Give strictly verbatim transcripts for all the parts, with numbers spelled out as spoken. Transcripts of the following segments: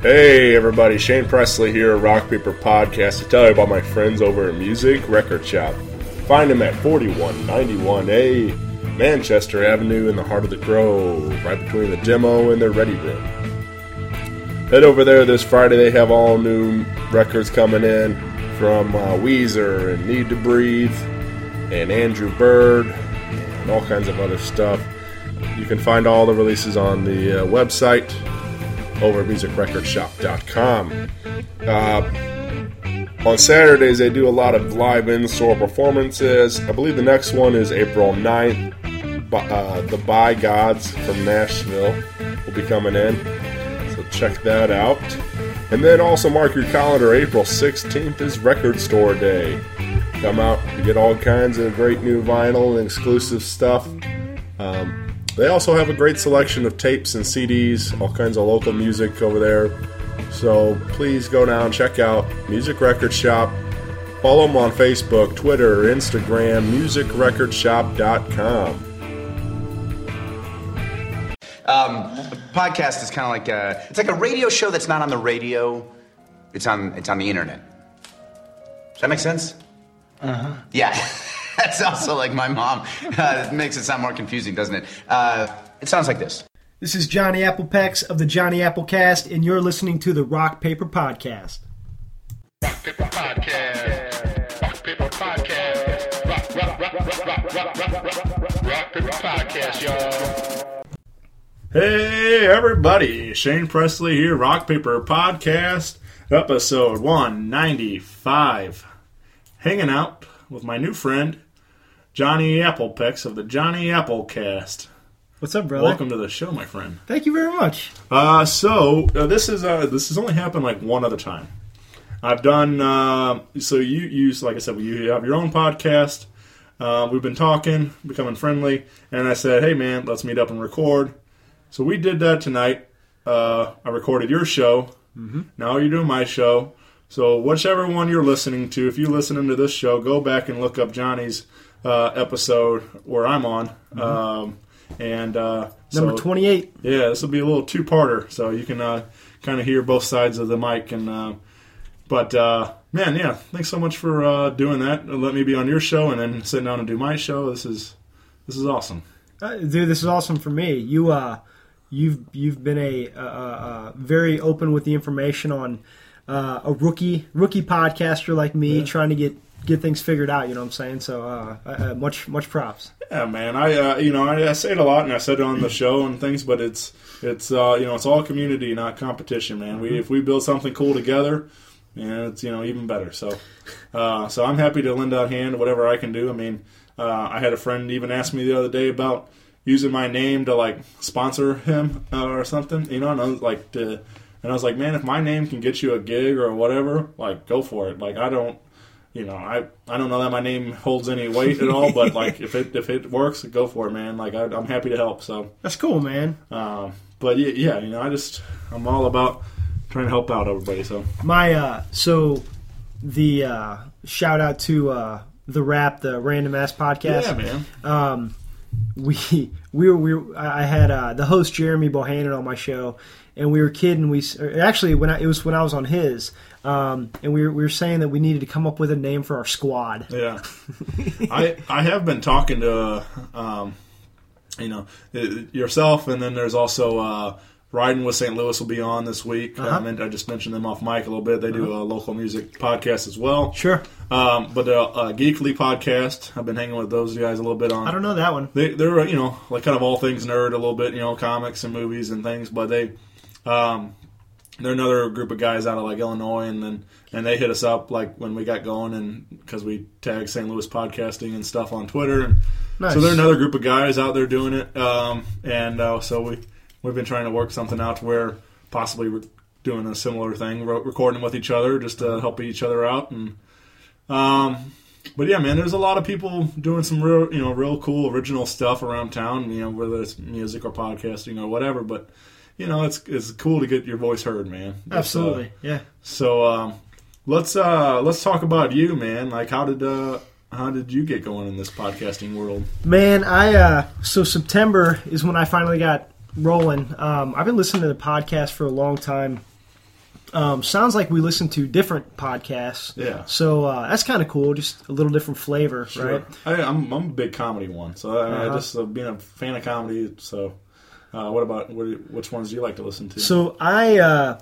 Hey everybody, Shane Presley here at Rock Paper Podcast to tell you about my friends over at Music Record Shop. Find them at forty-one ninety-one A Manchester Avenue in the heart of the Grove, right between the demo and their ready room. Head over there this Friday, they have all new records coming in from uh, Weezer and Need to Breathe and Andrew Bird and all kinds of other stuff. You can find all the releases on the uh, website over at music record shop dot com. Uh, on Saturdays, they do a lot of live in-store performances. I believe the next one is April ninth. Uh, the By Gods from Nashville will be coming in, so check that out. And then also mark your calendar, April sixteenth is Record Store Day. Come out, you get all kinds of great new vinyl and exclusive stuff. Um, They also have a great selection of tapes and C Ds, all kinds of local music over there. So please go down, check out Music Record Shop. Follow them on Facebook, Twitter, Instagram, music record shop dot com. Um, a podcast is kind of like a, it's like a radio show that's not on the radio. It's on, it's on the internet. Does that make sense? Uh-huh. Yeah. That's also like my mom. Uh, it makes it sound more confusing, doesn't it? Uh, it sounds like this. This is Johnny Applepex of the Johnny Applecast, and you're listening to the Rock Paper Podcast. Rock Paper Podcast. Rock Paper Podcast. Rock, rock, rock, rock, rock, rock, rock, rock, rock, rock Paper Podcast, y'all. Hey everybody, Shane Presley here, Rock Paper Podcast, episode one ninety-five. Hanging out with my new friend, Johnny Applepex of the Johnny Applecast. What's up, brother? Welcome to the show, my friend. Thank you very much. Uh, so uh, this is uh, this has only happened like one other time. I've done uh, so you use like I said, you have your own podcast. Uh, we've been talking, becoming friendly, and I said, hey man, let's meet up and record. So we did that tonight. Uh, I recorded your show. Mm-hmm. Now you're doing my show. So whichever one you're listening to, if you're listening to this show, go back and look up Johnny's uh, episode where I'm on. Mm-hmm. Um, and uh, Number so, twenty-eight. Yeah, this will be a little two-parter, so you can uh, kind of hear both sides of the mic. And uh, But, uh, man, yeah, thanks so much for uh, doing that. Let me be on your show and then sitting down and do my show. This is this is awesome. Uh, dude, this is awesome for me. You, uh, you've, you've been a uh, uh, very open with the information on Uh, a rookie rookie podcaster like me yeah. trying to get, get things figured out, you know what I'm saying? So uh, uh, much much props. Yeah, man. I uh, you know I, I say it a lot, and I said it on the show and things, but it's it's uh, you know it's all community, not competition, man. We if we build something cool together, and it's you know even better. So uh, so I'm happy to lend out a hand, whatever I can do. I mean, uh, I had a friend even ask me the other day about using my name to like sponsor him uh, or something, you know, and I was like to. And I was like, man, if my name can get you a gig or whatever, like, go for it. Like, I don't, you know, I, I don't know that my name holds any weight at all, but, like, if it if it works, go for it, man. Like, I, I'm happy to help, so. That's cool, man. Um, but, yeah, yeah, you know, I just, I'm all about trying to help out everybody, so. My, uh, so, the, uh, shout out to, uh, The Rap, the Random Ass Podcast. Yeah, man. Um, we, we were, we were, I had, uh, the host Jeremy Bohannon on my show. And we were kidding. We actually when I, it was when I was on his, um, and we were we were saying that we needed to come up with a name for our squad. Yeah, I I have been talking to, um, you know, yourself, and then there's also uh, Riding with Saint Louis will be on this week. Uh-huh. Um, and I just mentioned them off mic a little bit. They do uh-huh. a local music podcast as well. Sure. Um, but the uh, Geekly podcast, I've been hanging with those guys a little bit on. I don't know that one. They, they're you know like kind of all things nerd a little bit, you know, comics and movies and things, but they. Um, they're another group of guys out of like Illinois, and then and they hit us up like when we got going, and because we tagged Saint Louis podcasting and stuff on Twitter, and nice. So they're another group of guys out there doing it, um, and uh, so we we've been trying to work something out to where possibly we're doing a similar thing, re- recording with each other just to help each other out, and um, but yeah, man, there's a lot of people doing some real you know real cool original stuff around town, you know whether it's music or podcasting or whatever, but. You know, it's it's cool to get your voice heard, man. Just, Absolutely, uh, yeah. So um, let's uh, let's talk about you, man. Like, how did uh, how did you get going in this podcasting world? Man, I uh, so September is when I finally got rolling. Um, I've been listening to the podcast for a long time. Um, sounds like we listen to different podcasts. Yeah. So uh, that's kind of cool. Just a little different flavor, Sure. right? I, I'm I'm a big comedy one, so I, mean, Uh-huh. I just uh, being a fan of comedy. So, uh, what about what, do you- which ones do you like to listen to? So I uh,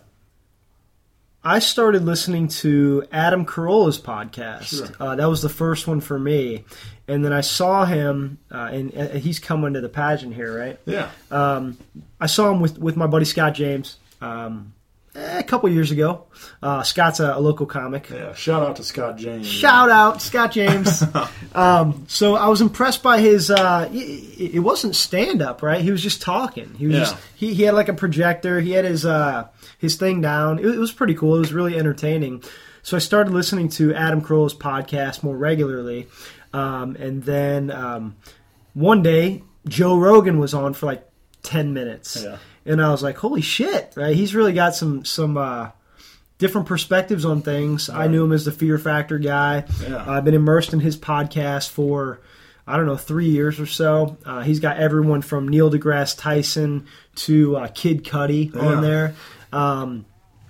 I started listening to Adam Carolla's podcast. Sure. Uh, that was the first one for me, and then I saw him, uh, and, and he's coming to the pageant here, right? yeah, Um, I saw him with with my buddy Scott James um, a couple years ago. Uh, Scott's a, a local comic. yeah. Shout out to Scott James. Shout out, Scott James. um, so I was impressed by his. Uh, it, it wasn't stand up, right? He was just talking. He was Yeah. just he, he had like a projector. He had his uh, his thing down. It, it was pretty cool. It was really entertaining. So I started listening to Adam Carolla's podcast more regularly, um, and then um, one day Joe Rogan was on for like ten minutes, Yeah. and I was like, "Holy shit!" Right? He's really got some some. Uh, different perspectives on things. I knew him as the Fear Factor guy. Yeah. I've been immersed in his podcast for, I don't know, three years or so. Uh, he's got everyone from Neil deGrasse Tyson to uh, Kid Cudi Yeah. on there. Um,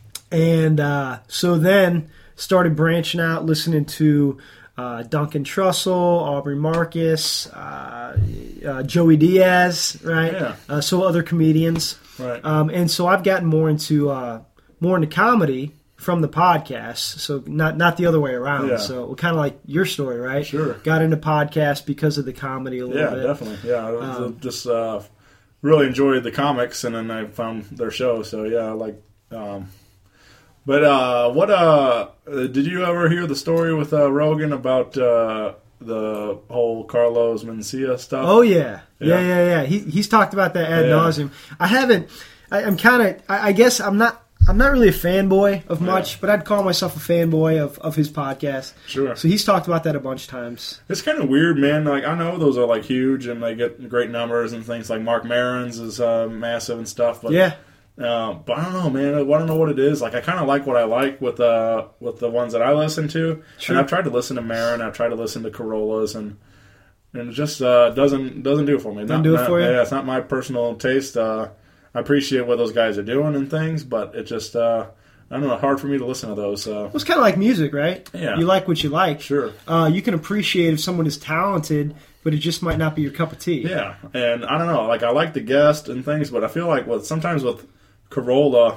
and uh, so then started branching out, listening to uh, Duncan Trussell, Aubrey Marcus, uh, uh, Joey Diaz, right? Yeah. Uh, so other comedians. Right. Um, and so I've gotten more into uh, more into comedy from the podcast, so not not the other way around. Yeah. So kind of like your story, right? Sure. Got into podcasts because of the comedy a little Yeah, bit. definitely. Yeah, I was, uh, Um, just uh, really enjoyed the comics, and then I found their show. So yeah, I like. Um, but uh, what uh, uh, did you ever hear the story with uh, Rogan about uh, the whole Carlos Mencia stuff? Oh yeah, yeah, Yeah. yeah, yeah. He he's talked about that ad Yeah. nauseum. I haven't. I, I'm kind of. I, I guess I'm not. I'm not really a fanboy of much, Yeah. but I'd call myself a fanboy of, of his podcast. Sure. So he's talked about that a bunch of times. It's kind of weird, man. Like I know those are like huge and they get great numbers and things. Like Mark Maron's is uh, massive and stuff. But Yeah. Uh, but I don't know, man. I don't know what it is. Like I kind of like what I like with uh with the ones that I listen to. Sure. And I've tried to listen to Maron. I've tried to listen to Corollas, and and it just uh, doesn't doesn't do it for me. Doesn't Not- do it not- for you? Yeah, it's not my personal taste. Uh, I appreciate what those guys are doing and things, but it just uh, I don't know. Hard for me to listen to those. Uh, Well, it's kind of like music, right? Yeah. You like what you like. Sure. Uh, you can appreciate if someone is talented, but it just might not be your cup of tea. Yeah, and I don't know. Like I like the guest and things, but I feel like with sometimes with Corolla,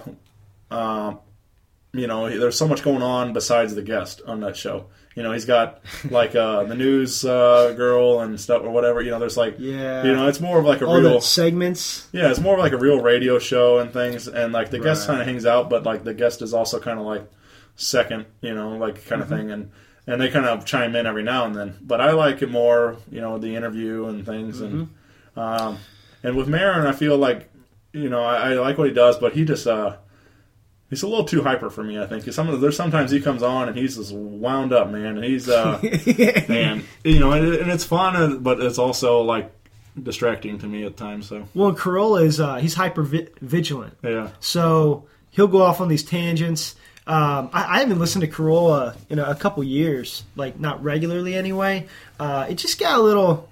um, you know, there's so much going on besides the guest on that show. You know, he's got like uh, the news uh, girl and stuff or whatever. You know, there's like, Yeah. you know, it's more of like a All real, the segments. yeah, it's more of like a real radio show and things. And like the guest Right. kind of hangs out, but like the guest is also kind of like second, you know, like kind of Mm-hmm. thing. And and they kind of chime in every now and then. But I like it more, you know, the interview and things. And Mm-hmm. um, and with Maron, I feel like, you know, I, I like what he does, but he just uh, he's a little too hyper for me. I think some of the, there's sometimes he comes on and he's just wound up, man. And he's uh, and you know, and, it, and it's fun, but it's also like distracting to me at times. So Well, Corolla is uh, he's hyper vi- vigilant, yeah, so he'll go off on these tangents. Um, I, I haven't listened to Corolla in a, a couple years, like not regularly anyway. Uh, it just got a little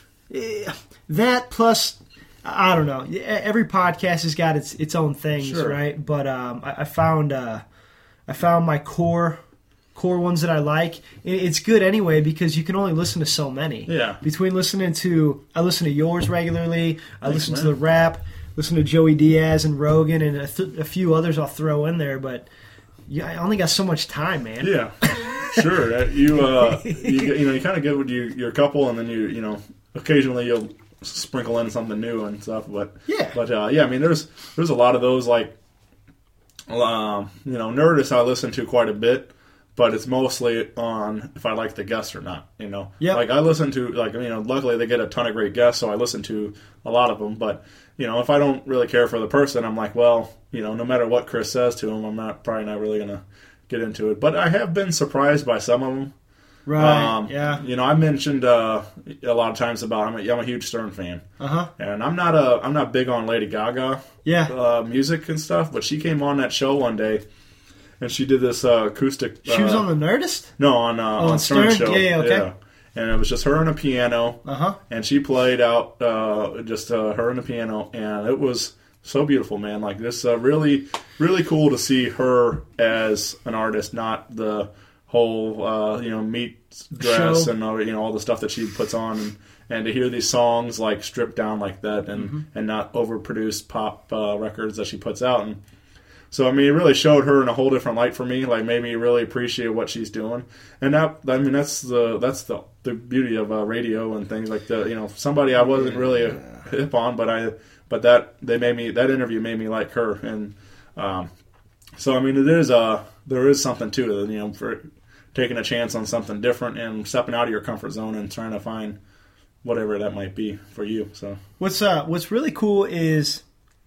eh, that plus. I don't know. Every podcast has got its its own things, Sure. right? But um, I, I found uh, I found my core core ones that I like. It- It's good anyway because you can only listen to so many. Yeah. Between listening to, I listen to yours regularly. I Thanks, listen to man. the rap. Listen to Joey Diaz and Rogan and a, th- a few others I'll throw in there. But yeah, I only got so much time, man. yeah, sure. Uh, You uh, you, you know, you kind of get with you, your couple, and then you you know, occasionally you'll sprinkle in something new and stuff. But Yeah. but uh, yeah, I mean, there's there's a lot of those like, um, you know, Nerdist I listen to quite a bit, but it's mostly on if I like the guest or not. You know, Yep. like I listen to like you know, luckily they get a ton of great guests, so I listen to a lot of them. But you know, if I don't really care for the person, I'm like, well, you know, no matter what Chris says to him, I'm not probably not really gonna get into it. But I have been surprised by some of them. Right. Um, yeah. You know, I mentioned uh, a lot of times about I'm a, I'm a huge Stern fan, Uh huh. and I'm not a I'm not big on Lady Gaga Yeah. uh, music and stuff. But she came on that show one day, and she did this uh, acoustic. She was uh, on the Nerdist. no on uh, on on Stern Stern? show. Yeah, yeah, okay. And it was just her and a piano, Uh huh. and she played out uh, just uh, her and the piano, and it was so beautiful, man. Like this, uh, really, really cool to see her as an artist, not the whole, uh, you know, meat dress Show. and uh, you know all the stuff that she puts on, and, and to hear these songs like stripped down like that, and Mm-hmm. and not overproduced pop uh, records that she puts out. And so, I mean, it really showed her in a whole different light for me. Like, made me really appreciate what she's doing. And that, I mean, that's the that's the the beauty of uh, radio and things like that. You know, somebody I wasn't really a hip on, but I, but that they made me that interview made me like her. And um, so, I mean, it is uh there is something to it. You know, for taking a chance on something different and stepping out of your comfort zone and trying to find whatever that might be for you. So What's uh what's really cool is,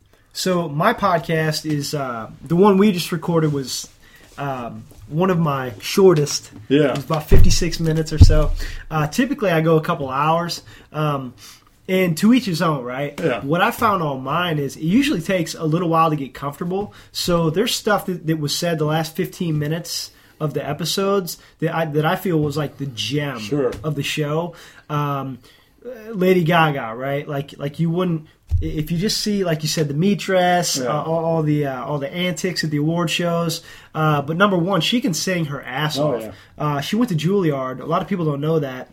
so my podcast is uh, the one we just recorded was um, one of my shortest. Yeah. It was about fifty-six minutes or so. Uh, typically, I go a couple hours. Um, and to each his own, right? Yeah. What I found on mine is it usually takes a little while to get comfortable. So there's stuff that, that was said the last fifteen minutes of the episodes that I, that I feel was like the gem Sure. of the show. Um, Lady Gaga, right? Like, like you wouldn't if you just see, like you said, the meat dress, Yeah. uh, all, all the uh, all the antics at the award shows. Uh, but number one, she can sing her ass Oh, off. yeah. Uh, she went to Juilliard. A lot of people don't know that,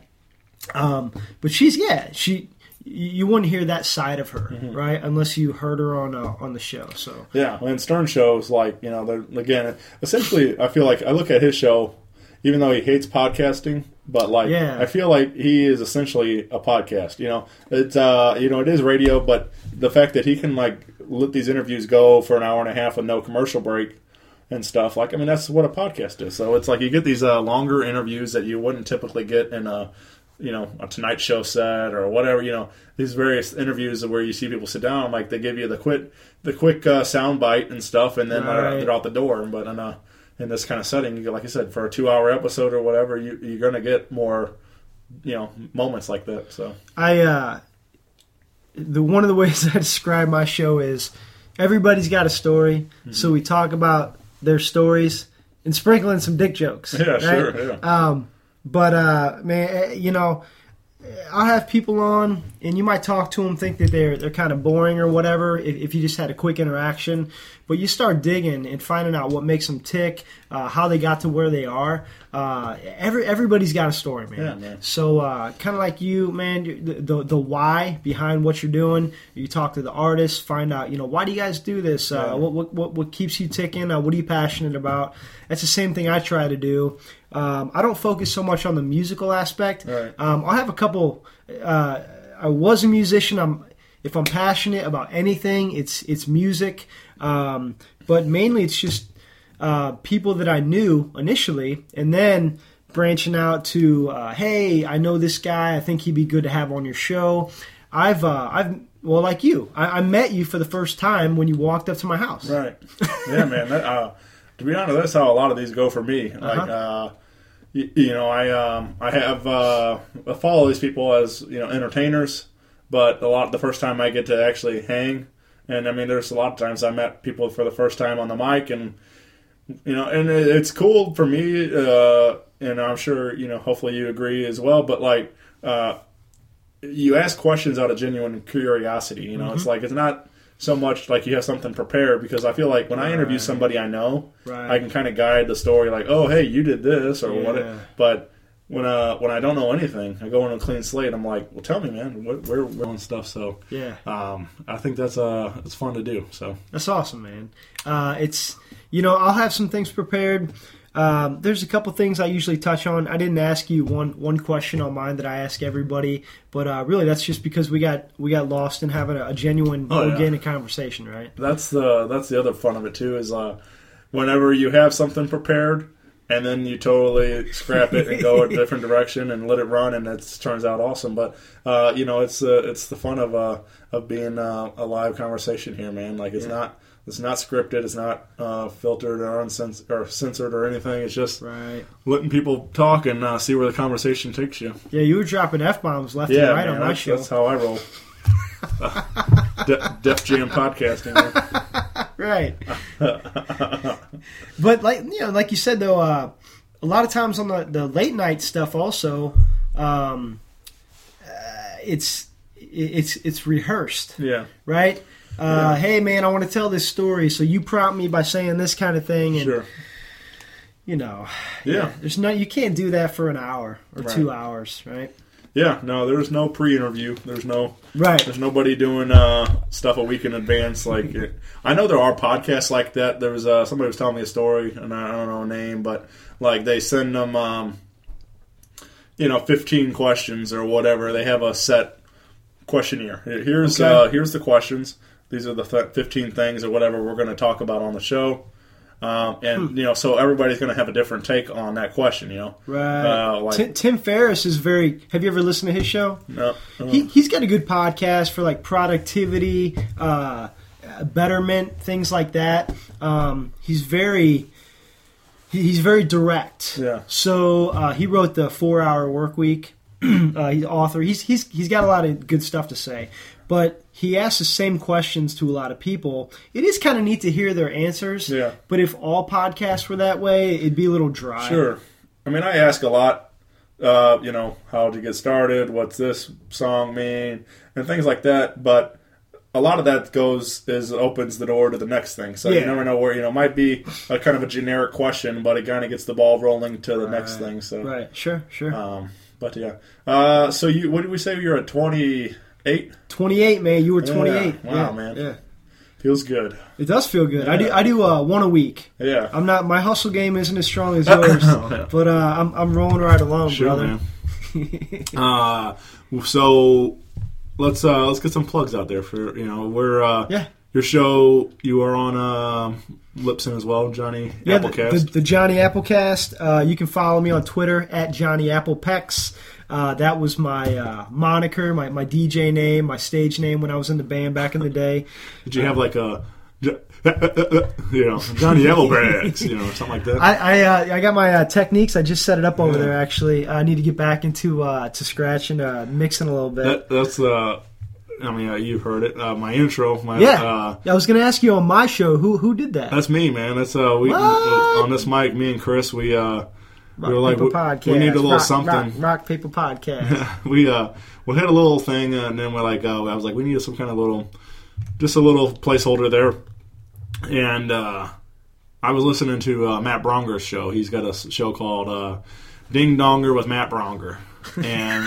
um, but she's yeah she. You wouldn't hear that side of her, Mm-hmm. right? Unless you heard her on uh, on the show. So Yeah, and Stern shows, like, you know, they're, again, essentially, I feel like I look at his show, even though he hates podcasting, but like, Yeah. I feel like he is essentially a podcast. You know, it's uh, you know, it is radio, but the fact that he can like let these interviews go for an hour and a half with no commercial break and stuff, like, I mean, that's what a podcast is. So it's like you get these uh, longer interviews that you wouldn't typically get in a, you know, a Tonight Show set or whatever, you know, these various interviews where you see people sit down, like they give you the quick, the quick uh, sound bite and stuff, and then Right. they're, they're out the door. But in, a, in this kind of setting, you get, like I said, for a two-hour episode or whatever, you, you're going to get more, you know, moments like that. So I uh, the one of the ways I describe my show is everybody's got a story, Mm-hmm. so we talk about their stories and sprinkle in some dick jokes. yeah, right? sure, yeah. Um, but uh, man, you know, I'll have people on, and you might talk to them, think that they're they're kind of boring or whatever. If, if you just had a quick interaction, but you start digging and finding out what makes them tick, uh, how they got to where they are. Uh, every everybody's got a story, man. Yeah, man. So uh, kind of like you, man, the, the the why behind what you're doing. You talk to the artists, find out, you know, why do you guys do this? Uh, Yeah. what, what what what keeps you ticking? Uh, what are you passionate about? That's the same thing I try to do. Um, I don't focus so much on the musical aspect. Right. Um, I'll have a couple. Uh, I was a musician. I'm if I'm passionate about anything, it's it's music. Um, but mainly, it's just uh, people that I knew initially, and then branching out to, uh, hey, I know this guy. I think he'd be good to have on your show. I've uh, I've well, like you, I, I met you for the first time when you walked up to my house. Right. Yeah, man. That, uh, to be honest, that's how a lot of these go for me. Like, Uh-huh. uh, you, you know, I um, I have uh, I follow these people as, you know, entertainers, but a lot the first time I get to actually hang, and I mean, there's a lot of times I met people for the first time on the mic, and you know, and it, it's cool for me, uh, and I'm sure, you know, hopefully you agree as well. But like, uh, you ask questions out of genuine curiosity. You know, Mm-hmm. it's like it's not so much like you have something prepared, because I feel like when I interview Right. somebody I know, Right. I can kind of guide the story, like, oh, hey, you did this or what. Yeah. But when uh when I don't know anything, I go on a clean slate. I'm like, well, tell me, man, what, where we're on stuff. So Yeah. um, I think that's uh it's fun to do. So That's awesome, man. Uh, it's, you know, I'll have some things prepared. Um, there's a couple things I usually touch on. I didn't ask you one one question on mine that I ask everybody, but uh, really that's just because we got we got lost in having a, a genuine, Oh, yeah. organic conversation, right? that's the that's the other fun of it too, is uh whenever you have something prepared and then you totally scrap it and go a different direction and let it run, and it turns out awesome. But uh, you know, it's uh, it's the fun of uh, of being uh, a live conversation here, man. Like, it's Yeah. not it's not scripted, it's not uh, filtered or uncens- or censored or anything. It's just Right. letting people talk and uh, see where the conversation takes you. Yeah, you were dropping f bombs left Yeah, and right man, on my that's, show. that's how I roll. De- Def Jam podcasting. Man. Right. But like you know, like you said though, uh, a lot of times on the, the late night stuff also, um, uh, it's it's it's rehearsed. Yeah. Right? Uh, hey, man, I want to tell this story, so you prompt me by saying this kind of thing. And, Sure. you know, Yeah. there's no, you can't do that for an hour or Right. two hours, right? Yeah, no, there's no pre-interview. There's no, Right. there's nobody doing uh, stuff a week in advance. Like, it, I know there are podcasts like that. There was uh, somebody was telling me a story, and I don't know a name, but like they send them, um, you know, fifteen questions or whatever. They have a set questionnaire. Here's Okay. uh, here's the questions. These are the th- fifteen things or whatever we're going to talk about on the show. Um, and, Hmm. you know, so everybody's going to have a different take on that question, you know. Right. Uh, like, Tim, Tim Ferriss is very. Have you ever listened to his show? no, no. He he's got a good podcast for like productivity, uh, betterment, things like that. Um, he's very. he- He's very direct. Yeah. So uh, he wrote the Four Hour Work Week. uh, he's author. He's he's he's got a lot of good stuff to say, but he asks the same questions to a lot of people. It is kind of neat to hear their answers. Yeah. But if all podcasts were that way, it'd be a little dry. Sure. I mean, I ask a lot, uh, you know, how to get started, what's this song mean, and things like that. But a lot of that goes is opens the door to the next thing. So Yeah. you never know where, you know, it might be a kind of a generic question, but it kind of gets the ball rolling to the next thing. So, Right. Sure. Sure. um, but yeah. Uh, so you, what did we say? You're at twenty-eight? twenty-eight, man. You were twenty-eight. Wow, yeah, man. Yeah. Feels good. It does feel good. I do. Yeah. I do uh, one a week. Yeah. I'm not. My hustle game isn't as strong as yours, Yeah. but uh, I'm I'm rolling right along, Sure, brother. man. uh, so let's uh, let's get some plugs out there for you know we're uh, Yeah. your show. You are on uh, Lipson as well, Johnny Yeah, the, Applecast. the, the Johnny Applecast. Uh, you can follow me on Twitter at Johnny Applepex. Uh, that was my uh, moniker, my, my D J name, my stage name when I was in the band back in the day. Did you have like a you know Johnny Applepex, you know, or something like that? I I, uh, I got my uh, techniques. I just set it up over there. Actually, I need to get back into uh, to scratch and uh, mixing a little bit. that, that's uh, I mean, uh, you've heard it. Uh, my intro, my yeah, uh, I was going to ask you on my show who who did that. that's me, man. That's uh, we What? on this mic, me and Chris, we uh, we were like, Paper we, Podcast. we need a little rock, something. Rock, rock Paper Podcast. we uh we had a little thing, and then we're like, uh, I was like, we need some kind of little, just a little placeholder there. And uh, I was listening to uh, Matt Bronger's show. He's got a s- show called uh, Ding Donger with Matt Bronger, and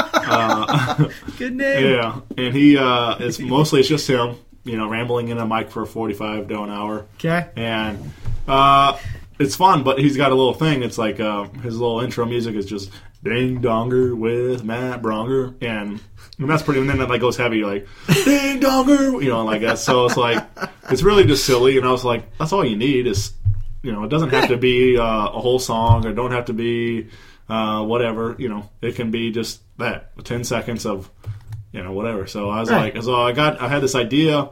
uh, Good name. yeah, and he uh, it's mostly it's just him, you know, rambling in a mic for forty-five to an hour. Okay. And uh, it's fun, but he's got a little thing. It's like uh, his little intro music is just Ding Donger with Matt Bronger, and, and that's pretty. And then it like goes heavy, like Ding Donger, you know, like that. So it's like it's really just silly. And I was like, that's all you need is, you know, it doesn't have to be uh, a whole song, or don't have to be uh, whatever. You know, it can be just that ten seconds of, you know, whatever. So I was Right. like, so I got, I had this idea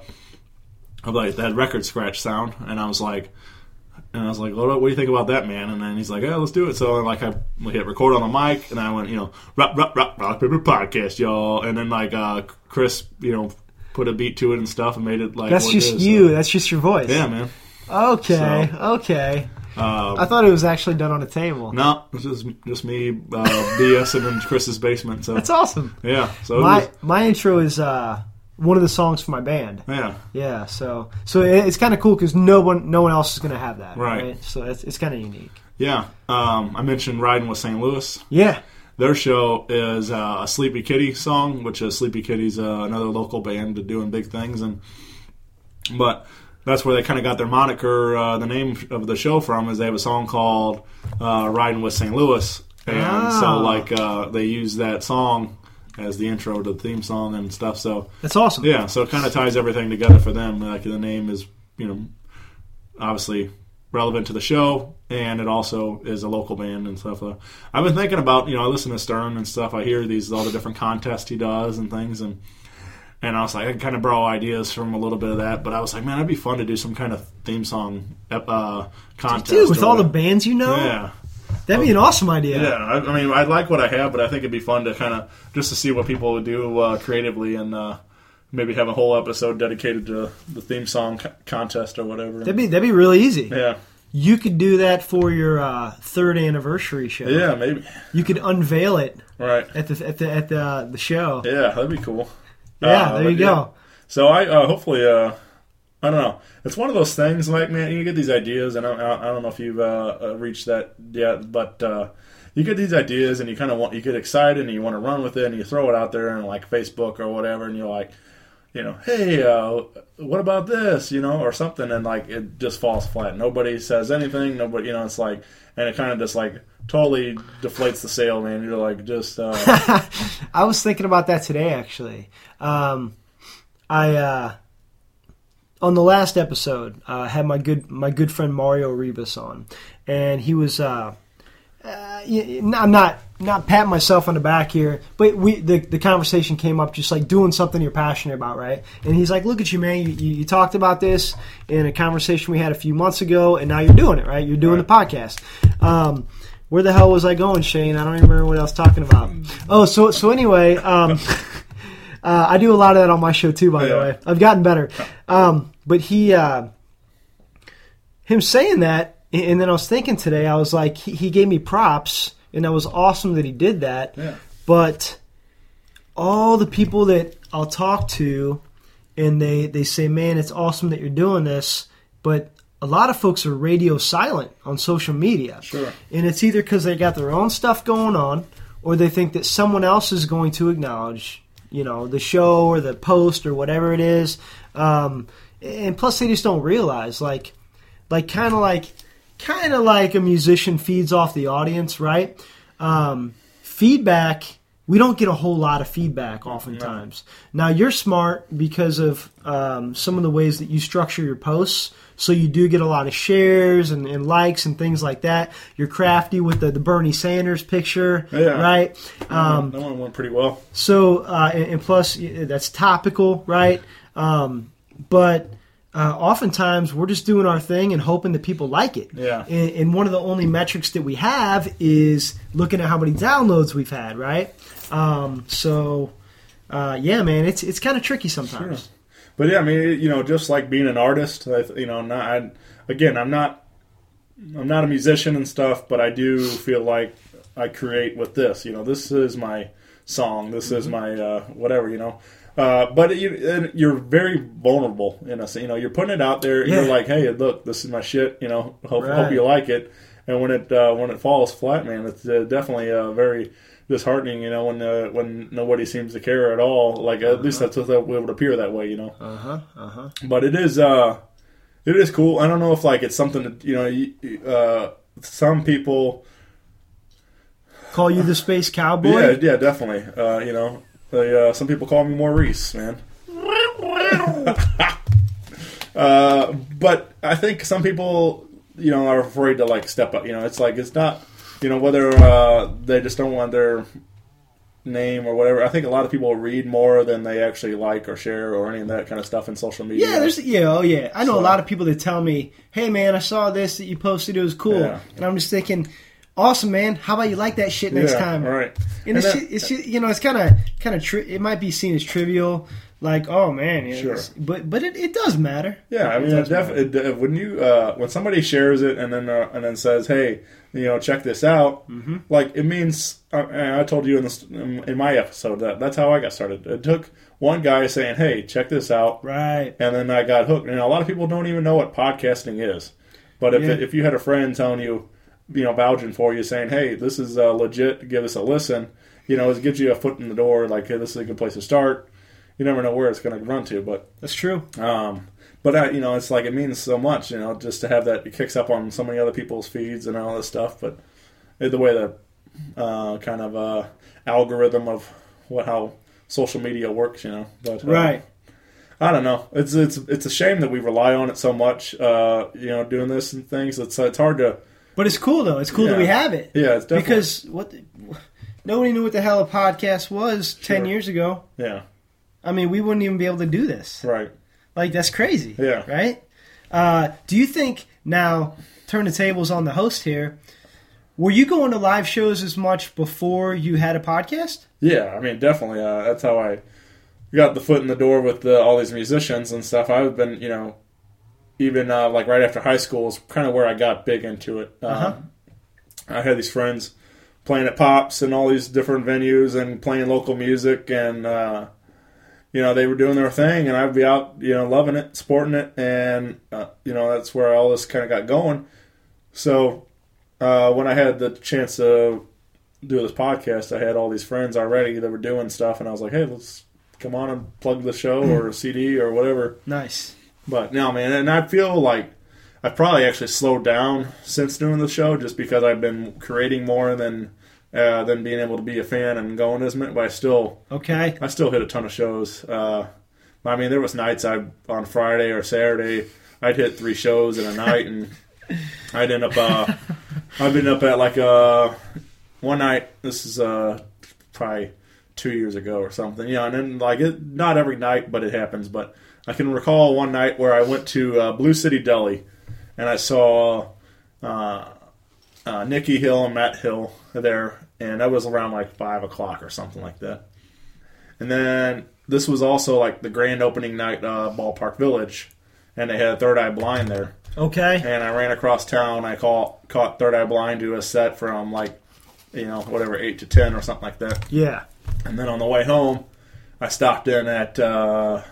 of like that record scratch sound, and I was like. And I was like, well, what do you think about that, man? And then he's like, yeah, let's do it. So like I hit record on the mic, and I went, you know, rock, rock, rock, rock, paper podcast, y'all. And then like uh, Chris, you know, put a beat to it and stuff, and made it like That's what it just is, you. so- That's just your voice. Yeah, man. Okay. So- okay. Um, I thought it was actually done on a table. no, it's just just me uh, BSing in Chris's basement. So That's awesome. yeah, so it My was, my intro is uh, one of the songs for my band. yeah, Yeah, so so it, it's kind of cool because no one no one else is going to have that. Right. So it's it's kind of unique. yeah. Um, I mentioned Riding with Saint Louis. Yeah. Their show is uh, a Sleepy Kitty song, which is Sleepy Kitty's uh, another local band doing big things, and but that's where they kind of got their moniker. Uh, the name of the show from is they have a song called uh, "Riding with Saint Louis," and Ah. so like uh, they use that song as the intro to the theme song and stuff. So That's awesome. yeah, so it kind of ties everything together for them. Like the name is, you know, obviously relevant to the show, and it also is a local band and stuff. Uh, I've been thinking about, you know, I listen to Stern and stuff. I hear these all the different contests he does and things, and and I was like, I can kind of borrow ideas from a little bit of that. But I was like, man, it'd be fun to do some kind of theme song uh, contest. Dude, with or all the whatever. bands you know, yeah. that'd be an awesome idea. Yeah, I, I mean, I like what I have, but I think it'd be fun to kind of just to see what people would do uh, creatively, and uh, maybe have a whole episode dedicated to the theme song co- contest or whatever. That'd be that'd be really easy. yeah, You could do that for your uh, third anniversary show. yeah, maybe You could unveil it right. at the at the at the, uh, the show. Yeah, that'd be cool. Yeah, Uh, there you but yeah. go. So I uh, hopefully, uh, I don't know. It's one of those things, like, man, you get these ideas, and I, I don't know if you've uh, uh, reached that yet, but uh, you get these ideas, and you kind of want, you get excited, and you want to run with it, and you throw it out there on like Facebook or whatever, and you're like, you know, hey, uh, what about this, you know, or something, and like it just falls flat. Nobody says anything. Nobody, you know, it's like, and it kind of just like totally deflates the sale, man. You're like, just. Uh, I was thinking about that today, actually. Um, I uh, on the last episode, I uh, had my good my good friend Mario Ribas on, and he was. Uh, uh, I'm not not patting myself on the back here, but we the the conversation came up just like doing something you're passionate about, right? And he's like, "Look at you, man! You, you, you talked about this in a conversation we had a few months ago, and now you're doing it, right? You're doing right. the podcast." Um, where the hell was I going, Shane? I don't even remember what I was talking about. Oh, so so anyway, um, uh, I do a lot of that on my show too. By yeah. the way, I've gotten better. Um, but he, uh, him saying that. And then I was thinking today, I was like, he, he gave me props, and that was awesome that he did that. Yeah. But all the people that I'll talk to, and they, they say, man, it's awesome that you're doing this, but a lot of folks are radio silent on social media. Sure. And it's either because they got their own stuff going on, or they think that someone else is going to acknowledge, you know, the show or the post or whatever it is. Um, and plus, they just don't realize, like, like kind of like... Kind of like a musician feeds off the audience, right? Um, feedback, we don't get a whole lot of feedback oftentimes. No. Now, you're smart because of um, some of the ways that you structure your posts, so you do get a lot of shares and, and likes and things like that. You're crafty with the, the Bernie Sanders picture, yeah. right? Um, that one went pretty well. So, uh, and, and plus, that's topical, right? Um, but... Uh, oftentimes, we're just doing our thing and hoping that people like it. Yeah. And, and one of the only metrics that we have is looking at how many downloads we've had, right? Um, so, uh, yeah, man, it's it's kind of tricky sometimes. Sure. But yeah, I mean, you know, just like being an artist, I, you know, not I, again, I'm not, I'm not a musician and stuff, but I do feel like I create with this. You know, this is my song. This mm-hmm. is my uh, whatever. You know. Uh, but you, you're very vulnerable in a you know you're putting it out there. Yeah. You're like, hey, look, this is my shit. You know, hope, Right. hope you like it. And when it uh, when it falls flat, man, it's uh, definitely uh, very disheartening. You know, when uh, when nobody seems to care at all. Like uh-huh. at least that's what it would appear that way. You know. Uh huh. Uh huh. But it is uh, it is cool. I don't know if like it's something that you know you, uh, some people call you the space cowboy. Yeah, yeah, definitely. Uh, you know. They, uh, some people call me Maurice, man. uh, but I think some people, you know, are afraid to like step up. You know, it's like it's not, you know, whether uh, they just don't want their name or whatever. I think a lot of people read more than they actually like or share or any of that kind of stuff in social media. Yeah, there's yeah, oh yeah. I know so, a lot of people that tell me, "Hey, man, I saw this that you posted. It was cool," yeah. and I'm just thinking. Awesome, man. How about you like that shit next yeah, time? Right. And, and it's, that, it's just, you know, it's kind of, kind of, tri- it might be seen as trivial, like, oh man, you know, sure. but but it, it does matter. Yeah, I mean, it def- it, when you uh, when somebody shares it and then uh, and then says, hey, you know, check this out, mm-hmm. like it means. Uh, I told you in this in my episode that that's how I got started. It took one guy saying, hey, check this out, right, and then I got hooked. And a lot of people don't even know what podcasting is, but if yeah. it, if you had a friend telling you. You know, vouching for you, saying, "Hey, this is uh, legit. Give us a listen." You know, it gives you a foot in the door. Like, hey, this is a good place to start. You never know where it's going to run to, but that's true. Um, but uh, you know, it's like it means so much. You know, just to have that it kicks up on so many other people's feeds and all this stuff. But the way the uh, kind of uh, algorithm of what how social media works, you know, but uh, right. I don't know. It's it's it's a shame that we rely on it so much. Uh, you know, doing this and things. It's it's hard to. But it's cool though. It's cool yeah. that we have it. Yeah, it's definitely because what the, nobody knew what the hell a podcast was sure. ten years ago. Yeah, I mean, we wouldn't even be able to do this. Right. Like that's crazy. Yeah. Right. Uh, do you think now? Turn the tables on the host here. Were you going to live shows as much before you had a podcast? Yeah, I mean, definitely. Uh, that's how I got the foot in the door with the, all these musicians and stuff. I've been, you know. Even uh, like right after high school is kind of where I got big into it. Um, uh-huh. I had these friends playing at Pops and all these different venues and playing local music, and uh, you know, they were doing their thing, and I'd be out, you know, loving it, sporting it, and, uh, you know, that's where all this kind of got going. So uh, when I had the chance to do this podcast, I had all these friends already that were doing stuff, and I was like, hey, let's come on and plug the show or a C D or whatever. Nice. But no, man, and I feel like I've probably actually slowed down since doing the show just because I've been creating more than uh, than being able to be a fan and going as much. But I still, Okay. I still hit a ton of shows. Uh, I mean, there was nights I on Friday or Saturday I'd hit three shows in a night, and I'd end up. Uh, I've been up at like uh, one night. This is uh, probably two years ago or something. Yeah, and then like it, not every night, but it happens. But I can recall one night where I went to uh, Blue City Deli, and I saw uh, uh, Nikki Hill and Matt Hill there, and that was around like five o'clock or something like that. And then this was also like the grand opening night, uh, Ballpark Village, and they had Third Eye Blind there. Okay. And I ran across town. I caught caught Third Eye Blind do a set from like, you know, whatever eight to ten or something like that. Yeah. And then on the way home, I stopped in at uh,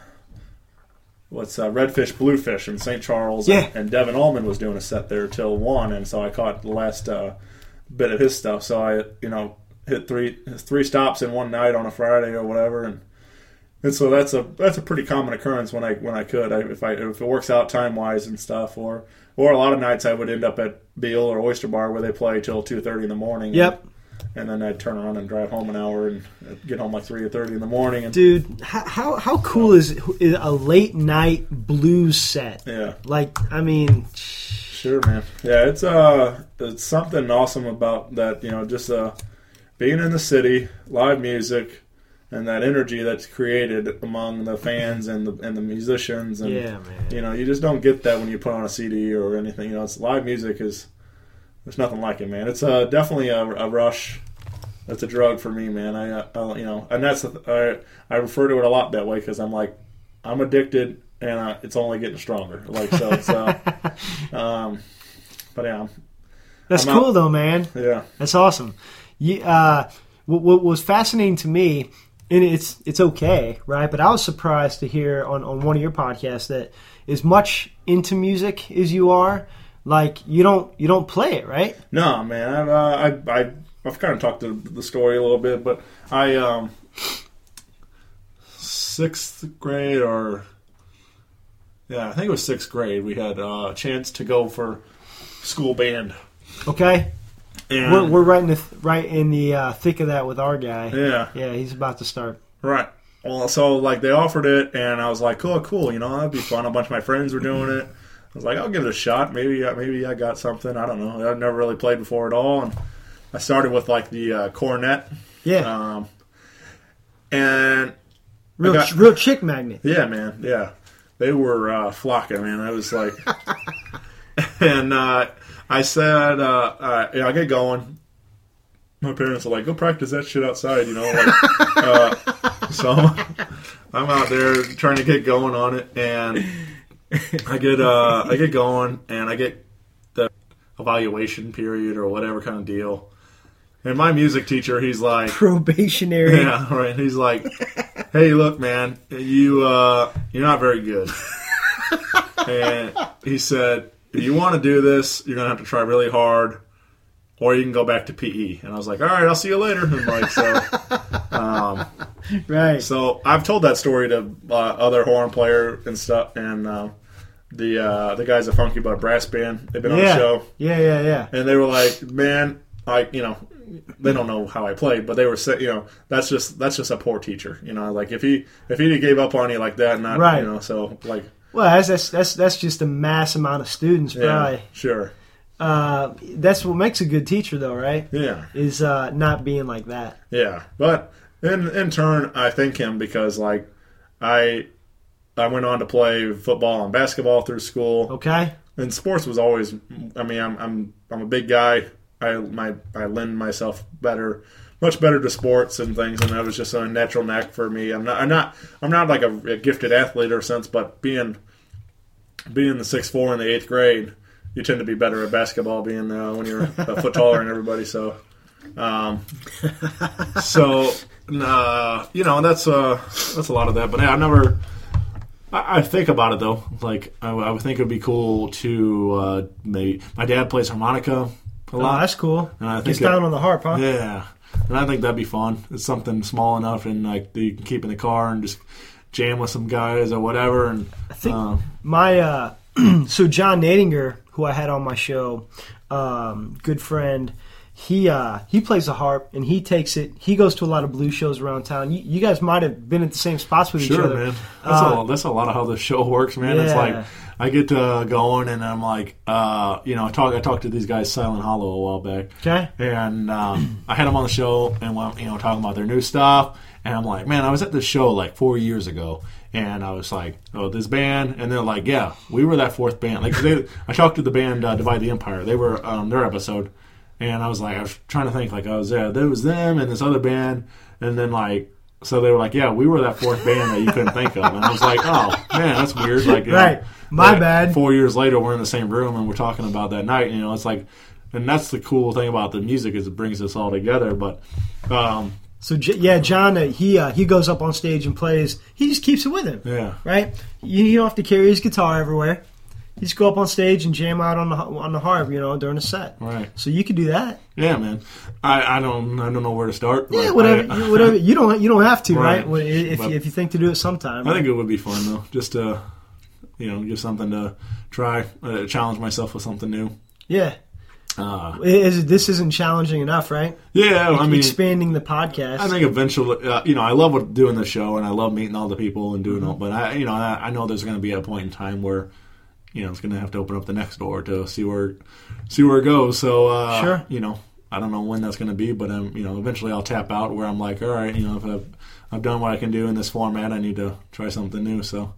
what's uh, Redfish Bluefish in Saint Charles. Yeah. And, and Devin Allman was doing a set there till one, and so I caught the last uh, bit of his stuff. So I, you know, hit three three stops in one night on a Friday or whatever, and and so that's a that's a pretty common occurrence when I when I could I, if I if it works out time wise and stuff, or or a lot of nights I would end up at Beale or Oyster Bar where they play till two thirty in the morning. Yep. And, and then I'd turn around and drive home an hour and get home like three or thirty in the morning. And, Dude, how how, how cool is, is a late night blues set? yeah, Like, I mean, sure, man. Yeah, it's uh, it's something awesome about that. You know, just uh, being in the city, live music, and that energy that's created among the fans and the and the musicians. And, yeah, man. you know, you just don't get that when you put on a C D or anything. You know, it's live music is there's nothing like it, man. It's uh, definitely a, a rush. That's a drug for me, man. I, I you know, and that's I I refer to it a lot that way because I'm like I'm addicted and uh, it's only getting stronger. Like so, it's uh, um, but yeah, That's I'm cool out. though, man. yeah, That's awesome. You, uh, what, what was fascinating to me, and it's it's okay, right? But I was surprised to hear on, on one of your podcasts that as much into music as you are, like you don't you don't play it, right? no, man. I've uh, I I I've kind of talked to the story a little bit, but I um sixth grade or yeah, I think it was sixth grade. We had uh, a chance to go for school band. Okay, And we're we're right in the th- right in the uh, thick of that with our guy. yeah, Yeah, he's about to start. right. Well, so like they offered it, and I was like, "Cool, cool. You know, that'd be fun." A bunch of my friends were doing it. I was like, "I'll give it a shot. Maybe, uh, maybe I got something. I don't know. I've never really played before at all." And I started with like the uh, cornet, Yeah, um, and real I got- real chick magnet. yeah, man, yeah, they were uh, flocking, man. I was like, and uh, I said, uh, uh, "Yeah, I get going." My parents are like, "Go practice that shit outside," you know. Like, uh, so I'm out there trying to get going on it, and I get uh, I get going, and I get the evaluation period or whatever kind of deal. And my music teacher, he's like, Probationary. yeah, right. He's like, "Hey, look, man, you uh, you're not very good." And he said, "If you want to do this, you're gonna have to try really hard, or you can go back to P E." And I was like, "All right, I'll see you later." And like so, um, Right. so I've told that story to uh, other horn player and stuff, and uh, the uh, the guys at Funky Butt Brass Band. They've been on yeah. the show, Yeah, yeah, yeah. and they were like, "Man, I you know." They don't know how I played, but they were saying, you know, that's just that's just a poor teacher, you know. Like if he if he gave up on you like that, not Right. you know, so like Well, that's that's that's, that's just a mass amount of students, yeah, probably. sure, Uh, that's what makes a good teacher, though, right? yeah, Is uh, not being like that. yeah. But in in turn, I thank him because like I I went on to play football and basketball through school, Okay. and sports was always. I mean, I'm I'm I'm a big guy. I my I lend myself better, much better to sports and things, and that was just a natural knack for me. I'm not I'm not I'm not like a, a gifted athlete or sense, but being being the six four in the eighth grade, you tend to be better at basketball, being uh, when you're a foot taller than everybody. So, um, so and, uh, you know, that's uh, that's a lot of that. But yeah, I never. I, I think about it though. Like I, I would think it would be cool to uh, maybe. My dad plays harmonica a lot. Oh, that's cool. And I think Gets it- down on the harp, huh? Yeah, and I think that'd be fun. It's something small enough, and like that you can keep in the car and just jam with some guys or whatever. And I think uh, my uh, so John Nadinger, who I had on my show, um, good friend. He uh, he plays the harp and he takes it. He goes to a lot of blues shows around town. You, you guys might have been at the same spots with each sure, other. man. That's Uh, a that's a lot of how the show works, man. It's yeah. like I get to going and I'm like, uh, you know, I talk I talked to these guys Silent Hollow a while back. Okay. And um, I had them on the show and you know talking about their new stuff. And I'm like, man, I was at this show like four years ago. And I was like, oh, this band. And they're like, yeah, we were that fourth band. Like they, I talked to the band uh, Divide the Empire. They were um, their episode. And I was like, I was trying to think, like, I was there. There was them and this other band. And then, like, so they were like, yeah, we were that fourth band that you couldn't think of. And I was like, oh, man, that's weird. Like, you Right. know, My like, bad. Four years later, we're in the same room and we're talking about that night. You know, it's like, and that's the cool thing about the music is it brings us all together. But, um, So J- yeah, John, uh, he uh, he goes up on stage and plays. He just keeps it with him. yeah. Right? You, you don't have to carry his guitar everywhere. You just go up on stage and jam out on the on the harp, you know, during a set. Right. So you could do that. Yeah, man. I, I don't I don't know where to start. Yeah, but whatever, I, you- whatever. You don't you don't have to, right? Right. Well, If But- you, if you think to do it sometime. I think it would be fun though, just to you know give something to try, uh, challenge myself with something new. yeah. Uh, Is, this isn't challenging enough, right? yeah, I mean, Expanding the podcast. I think eventually, uh, you know, I love what, doing the show and I love meeting all the people and doing all. But I, you know, I, I know there's going to be a point in time where, you know, it's going to have to open up the next door to see where, see where it goes. So, uh, Sure. you know, I don't know when that's going to be, but I'm, you know, eventually I'll tap out where I'm like, all right, you know, if I've, I've done what I can do in this format, I need to try something new. So,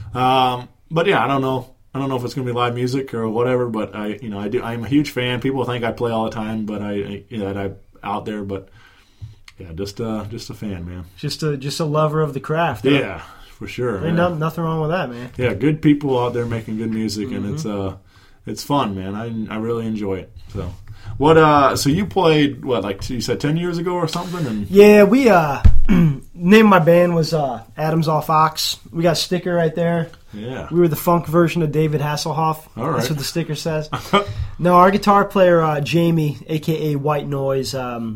um, but yeah, I don't know. I don't know if it's going to be live music or whatever, but I, you know, I do. I'm a huge fan. People think I play all the time, but I, I you know, that I'm out there. But yeah, just, uh, just a fan, man. just a just a lover of the craft. huh? Yeah, for sure. Ain't yeah. no, nothing wrong with that, man. Yeah, good people out there making good music, and Mm-hmm. it's uh, it's fun, man. I I really enjoy it. So, what? Uh, so you played what? Like you said, ten years ago or something? And Yeah, we uh, name of my band was uh, Adams Off Ox. We got a sticker right there. yeah, We were the funk version of David Hasselhoff. All right. That's what the sticker says. No, our guitar player, uh, Jamie, a k a. White Noise,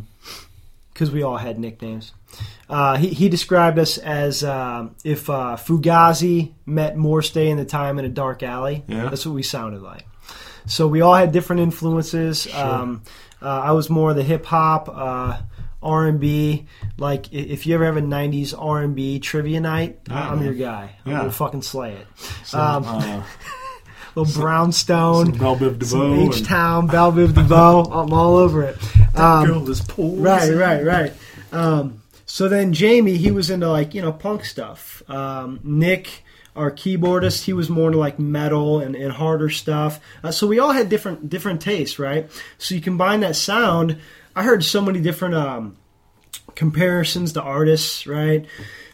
because we all had nicknames. Uh, he, he described us as uh, if uh, Fugazi met Morstay in the Time in a Dark Alley. Yeah. That's what we sounded like. So we all had different influences. Um, uh, I was more of the hip-hop, uh, R and B. Like, i- if you ever have a nineties R and B trivia night, Yeah, I'm man. your guy. I'm Yeah. going to fucking slay it. some, Um, uh, little Brownstone, some Belle Biv some DeVoe. and- H-Town, Belle Biv DeVoe. I'm all over it. Um, Girl is poor. right, right, right. Um, so then Jamie, he was into, like, you know, punk stuff. Um, Nick, our keyboardist, he was more into, like, metal and, and harder stuff. Uh, so we all had different different tastes, right? So you combine that sound. I heard so many different um, comparisons to artists, right?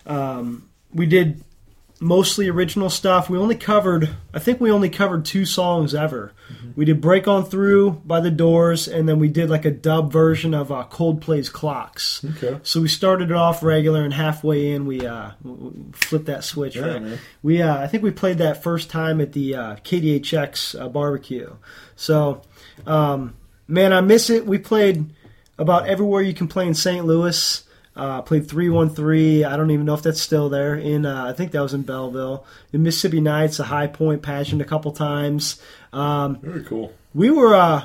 Um, we did mostly original stuff. We only covered, I think we only covered two songs ever. We did Break On Through by The Doors, and then we did like a dub version of uh, Coldplay's Clocks. Okay. So we started it off regular, and halfway in we uh, w- w- flipped that switch. Yeah, right? man. We uh, I think we played that first time at the uh, K D H X uh, barbecue. So, um, man, I miss it. We played about everywhere you can play in Saint Louis. Uh, played three one three. I don't even know if that's still there. In uh, I think that was in Belleville. In Mississippi Nights, a High Point pageant a couple times. Um, Very cool. we were, uh,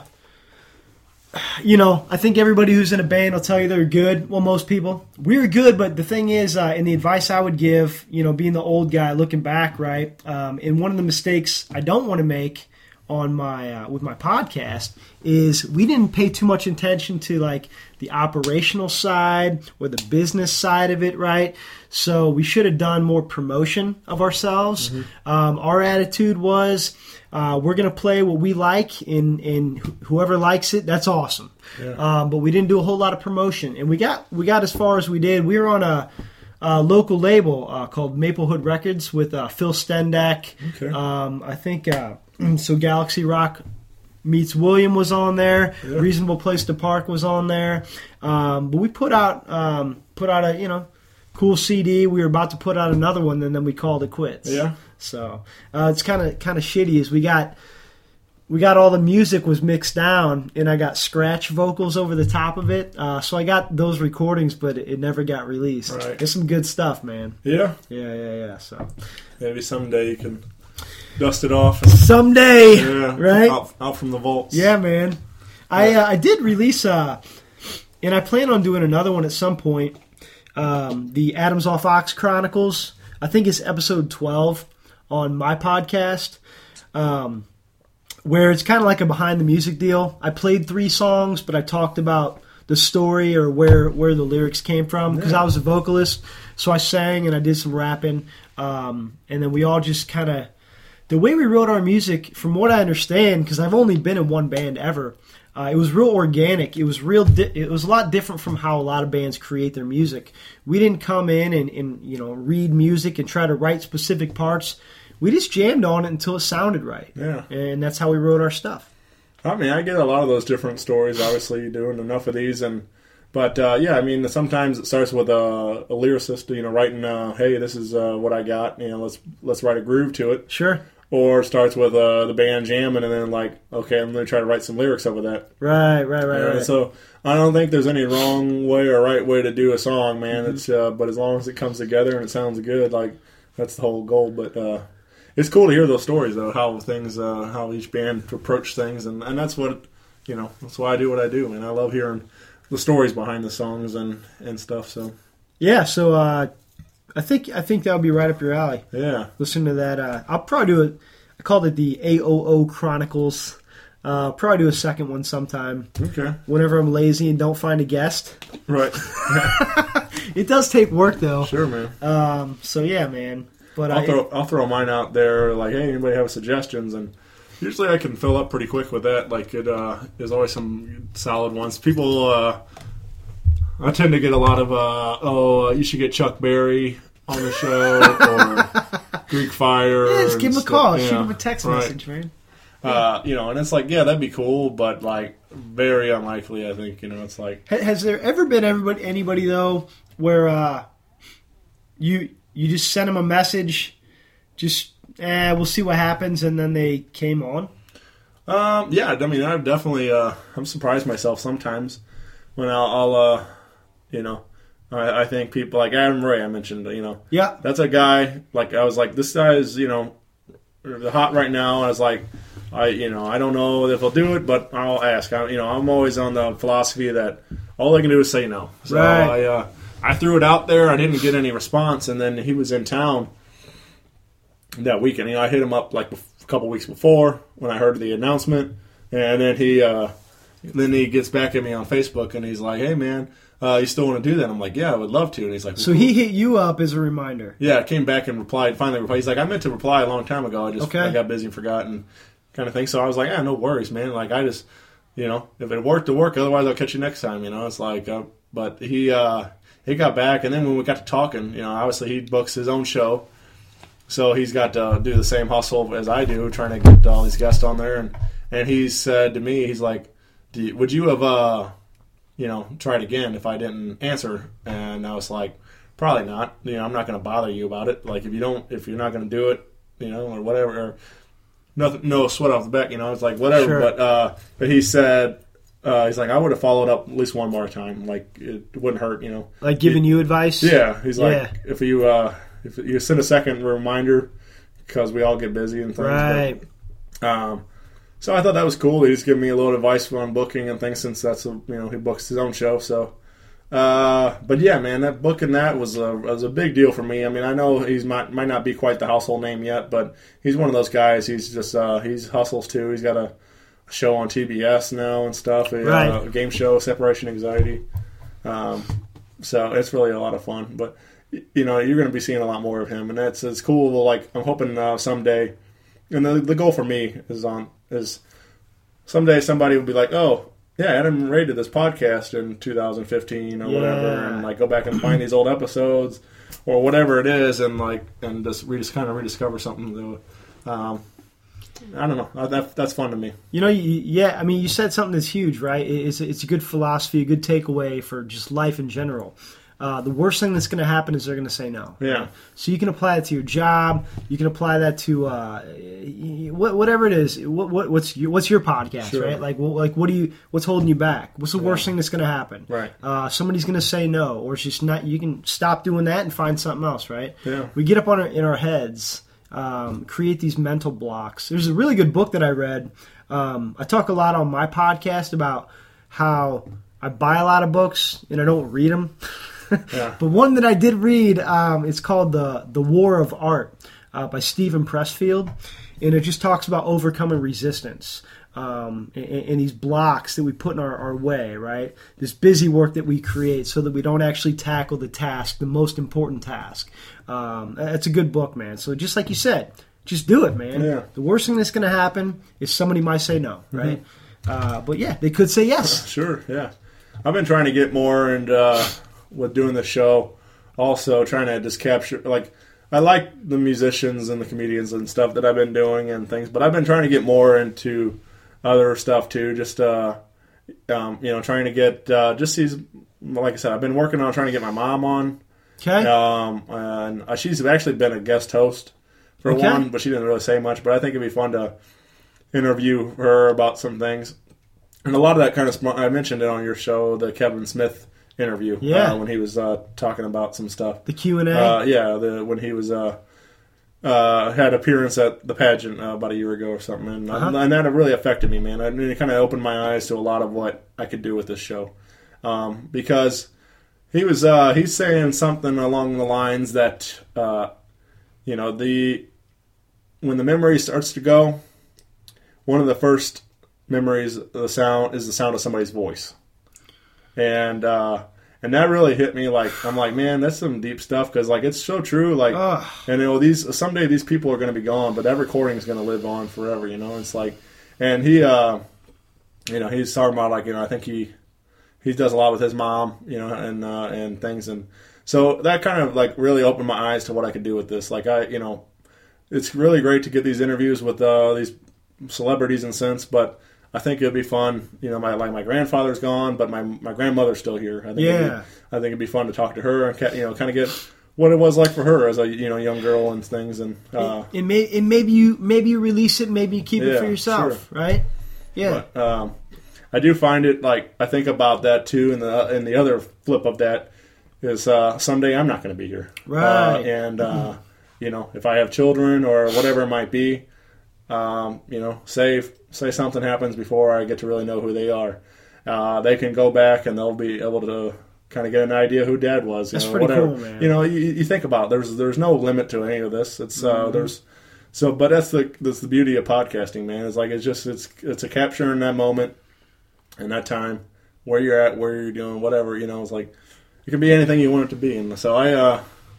you know, I think everybody who's in a band will tell you they're good. Well, most people. We were good, but the thing is, uh, and the advice I would give, you know, being the old guy looking back, right, um, and one of the mistakes I don't want to make on my uh, with my podcast is we didn't pay too much attention to like the operational side or the business side of it, right? So we should have done more promotion of ourselves. Um, our attitude was uh, we're going to play what we like, and, and wh- whoever likes it, that's awesome. Um, but we didn't do a whole lot of promotion, and we got we got as far as we did. We were on a uh, local label uh, called Maplewood Records with uh, Phil Stendak. Okay. Um, I think uh, so. Galaxy Rock Meets William was on there. Yeah. Reasonable Place to Park was on there. Um, but we put out um, put out a you know cool C D. We were about to put out another one, and then we called it quits. Yeah. So uh, it's kind of kind of shitty. Is we got we got all the music was mixed down, and I got scratch vocals over the top of it. Uh, so I got those recordings, but it, it never got released. Right. It's some good stuff, man. Yeah. Yeah, yeah, yeah. So Maybe someday you can dust it off. And, someday, yeah, right? Out, out from the vaults. Yeah, man. I uh, I did release, uh, and I plan on doing another one at some point. Um, the Adams Off Ox Chronicles. I think it's episode twelve on my podcast, um, where it's kind of like a behind the music deal. I played three songs, but I talked about the story or where where the lyrics came from because Yeah. I was a vocalist, so I sang and I did some rapping, um, and then we all just kind of. The way we wrote our music, from what I understand, because I've only been in one band ever, uh, it was real organic. It was real. Di- it was a lot different from how a lot of bands create their music. We didn't come in and, and you know read music and try to write specific parts. We just jammed on it until it sounded right. Yeah. And that's how we wrote our stuff. I mean, I get a lot of those different stories. Obviously, doing enough of these, and but uh, yeah, I mean, sometimes it starts with a, a lyricist, you know, writing, uh, "Hey, this is uh, what I got. You know, let's let's write a groove to it." Sure. Or it starts with uh, the band jamming, and then like, okay, I'm going to try to write some lyrics over that. Right, right, right, Yeah, right. So I don't think there's any wrong way or right way to do a song, man. Mm-hmm. It's uh, but as long as it comes together and it sounds good, like that's the whole goal. But uh, it's cool to hear those stories, though, how things, uh, how each band approach things, and, and that's what you know. That's why I do what I do, and I love hearing the stories behind the songs and, and stuff. So Yeah, so uh, I think I think that would be right up your alley. yeah, Listen to that. Uh, I'll probably do it. I called it the A O O Chronicles. Uh, probably do a second one sometime. okay, Whenever I'm lazy and don't find a guest. right, It does take work though. sure, man. Um, so yeah, man. But I'll I, throw I'll throw mine out there. Like, hey, anybody have suggestions? And usually I can fill up pretty quick with that. Like, it uh, there's always some solid ones. People, uh, I tend to get a lot of, uh, oh, you should get Chuck Berry on the show or Greek Fire. yeah, just and give him a stuff. call. Yeah, Shoot him a text right. message, man. Uh, you know, and it's like, yeah, that'd be cool, but like very unlikely. I think you know, it's like Ha- Has there ever been everybody, anybody though where uh, you you just sent them a message, just eh, we'll see what happens, and then they came on? Um, yeah, I mean, I've definitely, uh, I'm surprised myself sometimes when I'll, I'll uh, you know, I, I think people like Adam Ray, I mentioned, you know, Yeah. that's a guy, like, I was like, this guy is, you know, hot right now. I was like, I, you know, I don't know if he'll do it, but I'll ask. I, you know, I'm always on the philosophy that all they can do is say no. So Right. I, uh, I threw it out there. I didn't get any response, and then he was in town that weekend. You know, I hit him up like a couple weeks before when I heard the announcement, and then he, uh, then he gets back at me on Facebook, and he's like, "Hey, man, uh, you still want to do that?" I'm like, "Yeah, I would love to." And he's like, So "Well, he hit you up as a reminder. yeah, I came back and replied. Finally replied. He's like, I meant to reply a long time ago. I just Okay. I got busy and forgot and kind of thing. So I was like, yeah, no worries, man. Like I just, you know, if it worked, it worked. Otherwise, I'll catch you next time. You know, it's like, uh, but he uh, he got back, and then when we got to talking, you know, obviously he books his own show, so he's got to do the same hustle as I do, trying to get all these guests on there. And and he said to me, he's like, do you, would you have uh, you know, tried again if I didn't answer? And I was like, probably not. You know, I'm not going to bother you about it. Like, if you don't, if you're not going to do it, you know, or whatever, or nothing, no sweat off the back. You know, it's like whatever. Sure. But uh, but he said, uh, he's like, I would have followed up at least one more time. Like, it wouldn't hurt. You know, Like giving you advice? yeah. He's like, Yeah. if you uh, if you send a second reminder, because we all get busy and things. Right. But, um, so I thought that was cool. He's giving me a little advice on booking and things since that's a, you know he books his own show. So, uh, but yeah, man, that booking that was a was a big deal for me. I mean, I know he's might might not be quite the household name yet, but he's one of those guys. He's just uh, he's hustles too. He's got a show on T B S now and stuff. A, Right. uh, a game show, Separation Anxiety. Um, so it's really a lot of fun. But you know, you're going to be seeing a lot more of him, and that's it's cool. Like I'm hoping uh, someday. And the the goal for me is on is someday somebody will be like, oh yeah, Adam Ray did this podcast in two thousand fifteen or whatever, Yeah. and like go back and find these old episodes or whatever it is, and like and just we just kind of rediscover something. That, um, I don't know. That, that's fun to me. You know, you, yeah, I mean, you said something that's huge, right? It's, it's a good philosophy, a good takeaway for just life in general. Uh, the worst thing that's going to happen is they're going to say no. Yeah. Right? So you can apply that to your job. You can apply that to uh, whatever it is. What, what, what's your, what's your podcast, Sure. right? Like, well, like, what do you? What's holding you back? What's the worst Yeah. thing that's going to happen? Right. Uh, somebody's going to say no, or it's just not. You can stop doing that and find something else, right? Yeah. We get up on our, in our heads, um, create these mental blocks. There's a really good book that I read. Um, I talk a lot on my podcast about how I buy a lot of books and I don't read them. Yeah. But one that I did read, um, it's called the the War of Art uh, by Stephen Pressfield, and it just talks about overcoming resistance um, and, and these blocks that we put in our, our way, right? This busy work that we create so that we don't actually tackle the task, the most important task. Um, that's a good book, man. So just like you said, just do it, man. Yeah. The worst thing that's going to happen is somebody might say no, right? Mm-hmm. Uh, but yeah, they could say yes. Sure, yeah. I've been trying to get more and uh, with doing the show, also trying to just capture, like, I like the musicians and the comedians and stuff that I've been doing and things, but I've been trying to get more into other stuff too, just, uh, um, you know, trying to get, uh, just these, like I said, I've been working on trying to get my mom on, Okay. um, and uh, she's actually been a guest host for Okay. one, but she didn't really say much, but I think it'd be fun to interview her about some things. And a lot of that kind of, I mentioned it on your show, the Kevin Smith interview, Yeah. uh, when he was uh, talking about some stuff. The Q and A. Uh, yeah, the when he was uh, uh, had appearance at the pageant uh, about a year ago or something, and, Uh-huh. and that really affected me, man. I mean, it kind of opened my eyes to a lot of what I could do with this show, um, because he was uh, he's saying something along the lines that uh, you know the when the memory starts to go, one of the first memories of the sound is the sound of somebody's voice. And uh, and that really hit me. Like, I'm like, man, that's some deep stuff, because like it's so true. Like, Ugh. and you know, these someday these people are going to be gone, but that recording is going to live on forever. You know, it's like, and he, uh, you know, he's talking about like, you know, I think he he does a lot with his mom, you know, and uh, and things, and so that kind of like really opened my eyes to what I could do with this. Like, I, you know, it's really great to get these interviews with uh, these celebrities and sense, but I think it'd be fun. You know, my like my grandfather's gone, but my my grandmother's still here. I think Yeah. it'd be, I think it'd be fun to talk to her and ca- you know kind of get what it was like for her as a you know young girl and things. And uh, and, may, and maybe you maybe you release it, maybe you keep it Yeah, for yourself, sure. right? Yeah. But, um, I do find it like I think about that too, and the and the other flip of that is uh, someday I'm not going to be here, Right. Uh, and uh, you know if I have children or whatever it might be, um, you know, say say something happens before I get to really know who they are, uh, they can go back and they'll be able to kind of get an idea who Dad was. You That's know, pretty whatever. cool, man. You know, you, you think about it, there's there's no limit to any of this. It's uh, Mm-hmm. there's so, but that's the that's the beauty of podcasting, man. It's like it's just it's it's a capturing that moment and that time where you're at, where you're doing, whatever. You know, it's like it can be anything you want it to be. And so I, uh,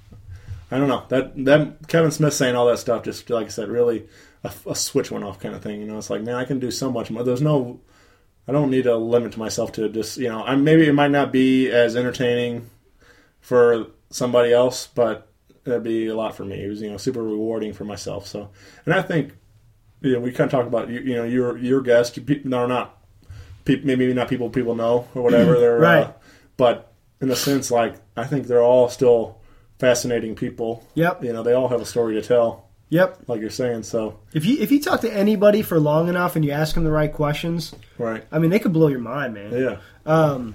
I don't know that that Kevin Smith saying all that stuff, just like I said, really a, a switch went off kind of thing. You know, it's like, man, I can do so much more. There's no, I don't need to limit myself to just, you know, I maybe it might not be as entertaining for somebody else, but it'd be a lot for me. It was, you know, super rewarding for myself. So, and I think, you know, we kind of talk about, you, you know, your your guests, people are not, people, maybe not people people know or whatever. They're Right. uh, but in a sense, like I think they're all still fascinating people. Yep. You know, they all have a story to tell, Yep. like you're saying. So, If you if you talk to anybody for long enough and you ask them the right questions, right. I mean, they could blow your mind, man. Yeah. Um,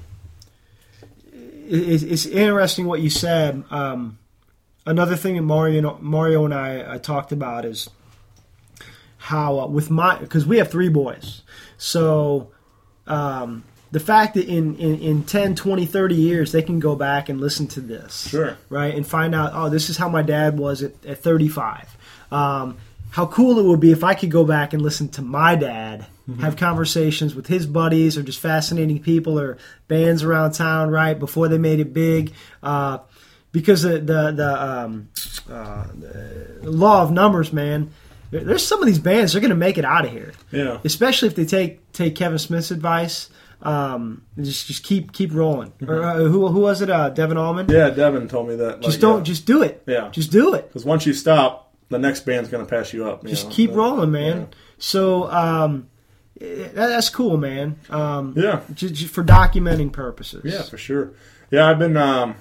it, it's interesting what you said. Um, another thing that Mario Mario and I, I talked about is how uh, with my because we have three boys, so um, the fact that in, in, in ten, twenty, thirty years they can go back and listen to this, Sure. right, and find out, oh, this is how my dad was at, at thirty-five. Um, how cool it would be if I could go back and listen to my dad, have conversations with his buddies or just fascinating people or bands around town, right, before they made it big. Uh, because the the, the, um, uh, the law of numbers, man, there- there's some of these bands, they're going to make it out of here. Yeah. Especially if they take take Kevin Smith's advice. Um, just just keep keep rolling. Or uh, who who was it? Uh, Devin Allman. Yeah, Devin told me that. Just like, don't. yeah. Just do it. Yeah. Just do it. Because once you stop, the next band's going to pass you up. You Just know? keep But, rolling, man. yeah. So um, that, that's cool, man. Um, Yeah. Just, just for documenting purposes. Yeah, for sure. Yeah, I've been, um,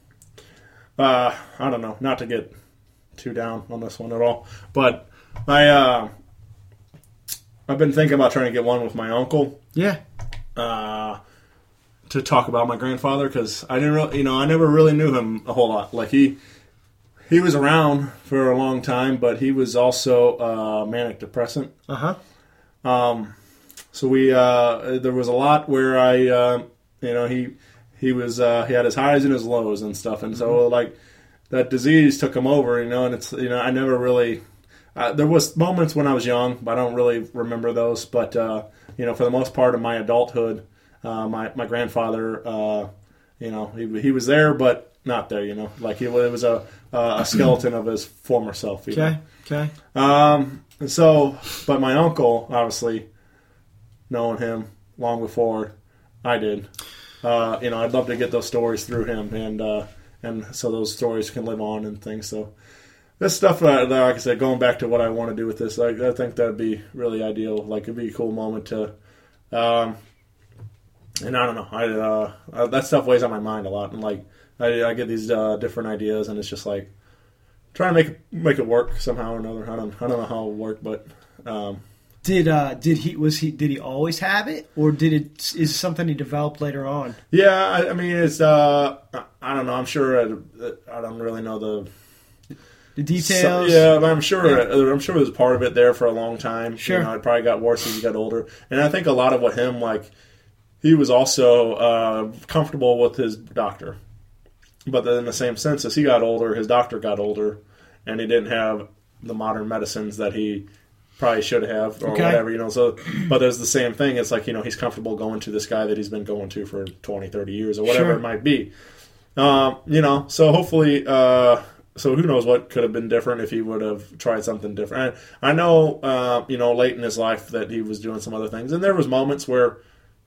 uh, I don't know, not to get too down on this one at all, but I, uh, I've been thinking about trying to get one with my uncle. Yeah. Uh, to talk about my grandfather, because I didn't really, you know, I never really knew him a whole lot. Like he, he was around for a long time, but he was also uh, manic depressant. Uh huh. Um, so we, uh, there was a lot where I, uh, you know, he, he was, uh, he had his highs and his lows and stuff, and so like that disease took him over, you know, and it's, you know, I never really, uh, there was moments when I was young, but I don't really remember those. But uh, you know, for the most part of my adulthood, uh, my my grandfather, uh, you know, he he was there, but not there, you know, like he it was a a skeleton of his former self. You Okay. know? Okay. Um, and so, but my uncle, obviously, knowing him long before I did, uh, you know, I'd love to get those stories through him, and uh, and so those stories can live on and things. So this stuff, uh, like I said, going back to what I want to do with this, I, I think that'd be really ideal. Like it'd be a cool moment to, um, and I don't know, I uh, that stuff weighs on my mind a lot, and like I, I get these uh, different ideas, and it's just like trying to make make it work somehow or another. I don't I don't know how it'll work, but um, Did uh did he was he did he always have it, or did it is it something he developed later on? yeah, I, I mean it's uh, I don't know. I'm sure I, I don't really know the The details. So, yeah, but I'm sure. I'm sure there's part of it there for a long time. Sure. You know, it probably got worse as he got older, and I think a lot of what him like, he was also uh, comfortable with his doctor, but then in the same sense, as he got older, his doctor got older, and he didn't have the modern medicines that he probably should have or Okay. whatever. You know, so but there's the same thing. It's like, you know, he's comfortable going to this guy that he's been going to for twenty, thirty years or whatever Sure. it might be. Um, you know, so hopefully. Uh, So who knows what could have been different if he would have tried something different. I, I know, uh, you know, late in his life that he was doing some other things, and there was moments where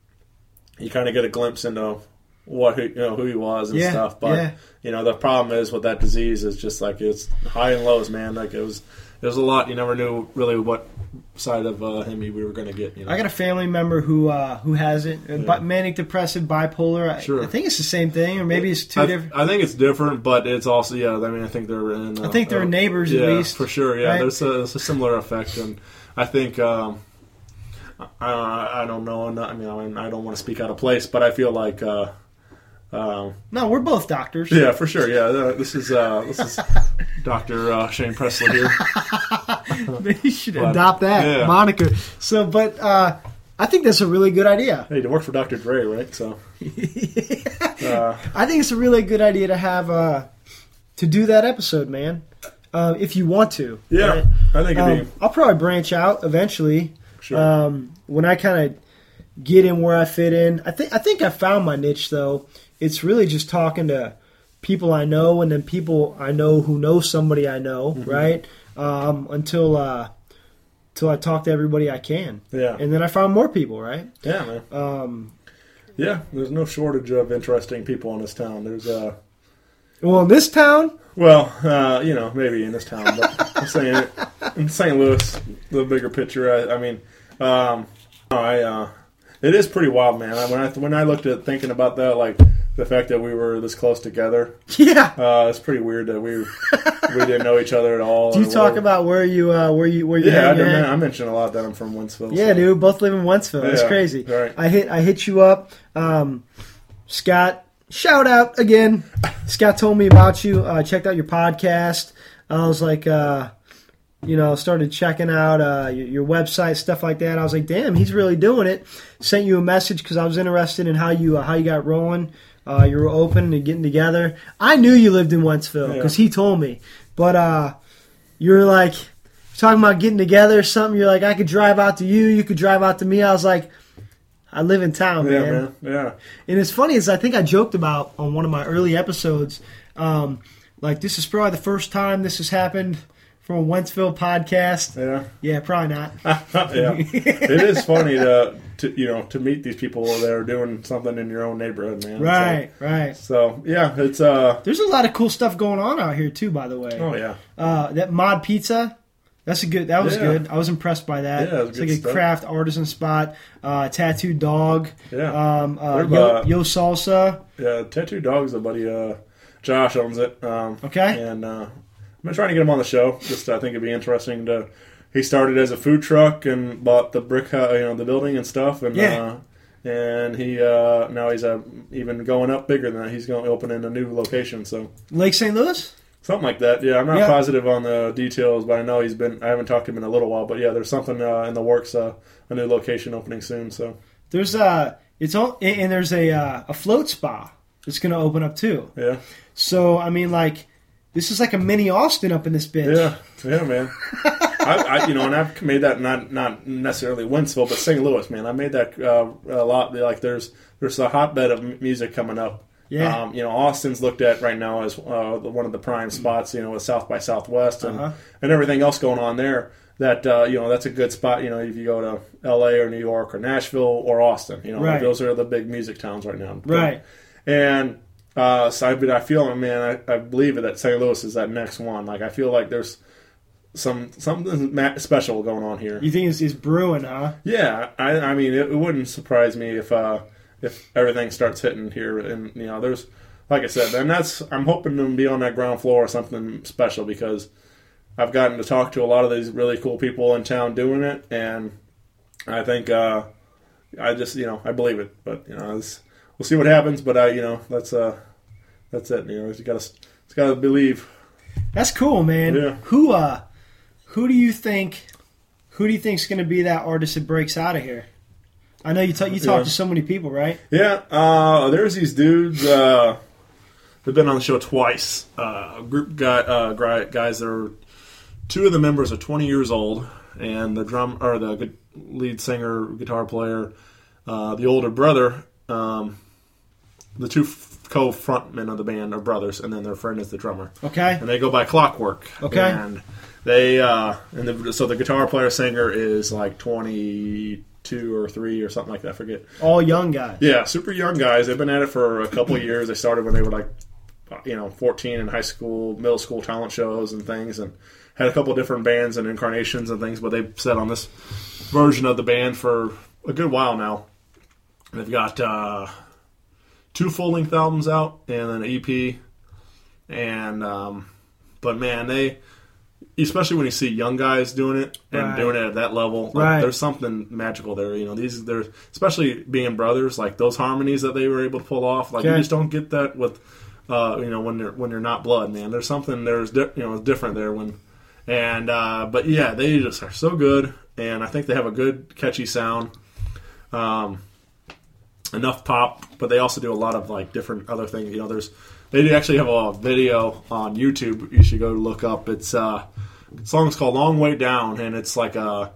you kind of get a glimpse into what he, you know, who he was and Yeah, stuff. But yeah. you know, the problem is with that disease is just like it's high and lows, man. Like it was, it was a lot. You never knew really what side of uh, him we were going to get. You know? I got a family member who uh, who has it. Uh, bi- manic depressive, bipolar. I, Sure. I think it's the same thing, or maybe it's two I, different. I think it's different, but it's also yeah. I mean, I think they're in. Uh, I think they're uh, neighbors yeah, at least. for sure. Yeah, right? there's, a, there's a similar effect, and I think um, I, I don't know. I mean, I, mean, I don't want to speak out of place, but I feel like uh, um, No, we're both doctors. yeah, for sure. Yeah, uh, this is uh, this is Doctor Uh, Shane Presley here. You should But, adopt that yeah. moniker. So, but uh, I think that's a really good idea. Hey, to work for Doctor Dre, right? So uh, I think it's a really good idea to have uh, to do that episode, man. Uh, if you want to. yeah, right? I think it'd Um, be I'll probably branch out eventually. sure. Um, when I kind of get in where I fit in, I think I think I found my niche though. It's really just talking to people I know, and then people I know who know somebody I know, Mm-hmm. right? Um, until uh, until I talk to everybody I can, yeah, and then I found more people, right? yeah, man. Um, Yeah, there's no shortage of interesting people in this town. There's uh well, in this town, Well, uh, you know, maybe in this town, but I'm saying it in Saint Louis, the bigger picture. I, I mean, um, I uh, it is pretty wild, man. I, when I when I looked at thinking about that, like the fact that we were this close together, yeah. uh, it's pretty weird that we we didn't know each other at all. Do you or talk whatever. about where you uh, where you where you Yeah, I, hang did- at? I mentioned a lot that I'm from Wentzville. Yeah, so. dude, both live in Wentzville. That's Yeah, crazy. right. I hit I hit you up, um, Scott. Shout out again. Scott told me about you. Uh, checked out your podcast. I was like, uh, you know, started checking out uh, your, your website, stuff like that. I was like, damn, he's really doing it. Sent you a message because I was interested in how you uh, how you got rolling. Uh, you were open and getting together. I knew you lived in Wentzville because Yeah. he told me. But uh, you were like talking about getting together or something. You're like, I could drive out to you. You could drive out to me. I was like, I live in town, Yeah, man. man. Yeah. And it's funny is I think I joked about on one of my early episodes, um, like this is probably the first time this has happened from a Wentzville podcast. Yeah. Yeah, probably not. Yeah. It is funny to, to you know to meet these people that are doing something in your own neighborhood, man. Right, so, right. So yeah, it's uh. There's a lot of cool stuff going on out here too. By the way. Oh yeah. Uh, that Mod Pizza. That's a good. That was Yeah. good. I was impressed by that. Yeah, it was it's good like stuff. a craft artisan spot. Uh, Tattoo Dog. Yeah. Um, uh, They're, Yo, uh, Yo Salsa. Yeah, Tattoo Dog's a buddy. Uh, Josh owns it. Um, Okay. And uh, I've been trying to get him on the show. Just I think it'd be interesting to. He started as a food truck and bought the brick, uh, you know, the building and stuff, and Yeah. uh, and he uh, now he's uh, even going up bigger than that. He's going to open in a new location, so Lake Saint Louis. something like that. Yeah, I'm not Yeah. positive on the details, but I know he's been. I haven't talked to him in a little while, but yeah, there's something uh, in the works. Uh, a new location opening soon. So There's uh it's all and there's a uh, a float spa that's going to open up too. yeah, So I mean, like, this is like a mini Austin up in this bitch. yeah, yeah, man. I, I, you know, and I've made that not not necessarily Wentzville, but Saint Louis, man. I made that uh, a lot. Like, there's there's a hotbed of m- music coming up. Yeah. Um, you know, Austin's looked at right now as uh, one of the prime spots. You know, with South by Southwest and Uh-huh. and everything else going on there. That uh, you know, that's a good spot. You know, if you go to L A or New York or Nashville or Austin, you know, Right. those are the big music towns right now. Right. And uh, so I, but I feel, man, I, I believe that Saint Louis is that next one. Like, I feel like there's some something ma- special going on here. You think it's, it's brewing, huh? Yeah, I, I mean, it, it wouldn't surprise me if uh, if everything starts hitting here. And you know, there's, like I said, and that's I'm hoping to be on that ground floor or something special, because I've gotten to talk to a lot of these really cool people in town doing it, and I think uh, I just you know I believe it. But you know, it's, we'll see what happens. But I you know that's uh that's it. You know, you got to it's got to believe. That's cool, man. Yeah. Who uh who do you think who do you think's going to be that artist that breaks out of here? I know you talk you talk Yeah. to so many people, right? Yeah, uh, there's these dudes. Uh, they've been on the show twice. Uh, a group got uh, gri- guys that are two of the members are twenty years old, and the drum or the gu- lead singer, guitar player, uh, the older brother. Um, the two f- co-frontmen of the band are brothers, and then their friend is the drummer. Okay. And they go by Clockwork. Okay. And they uh, and the, so the guitar player singer is like twenty-two or three or something like that. I forget. All young guys. Yeah, super young guys. They've been at it for a couple of years. They started when they were like, you know, fourteen in high school, middle school talent shows and things, and had a couple of different bands and incarnations and things. But they've set on this version of the band for a good while now. They've got uh, two full-length albums out and an E P. And um, but man, they, especially when you see young guys doing it and Right. doing it at that level, like, Right. there's something magical there. You know, these they're especially being brothers, like those harmonies that they were able to pull off. Like, you Okay. just don't get that with, uh, you know, when you're when you're not blood, man. There's something there's di- you know different there when, and uh, but yeah, they just are so good, and I think they have a good catchy sound. Um, enough pop, but they also do a lot of like different other things. You know, there's they do actually have a video on YouTube. You should go look up. It's uh, the song's called "Long Way Down," and it's like a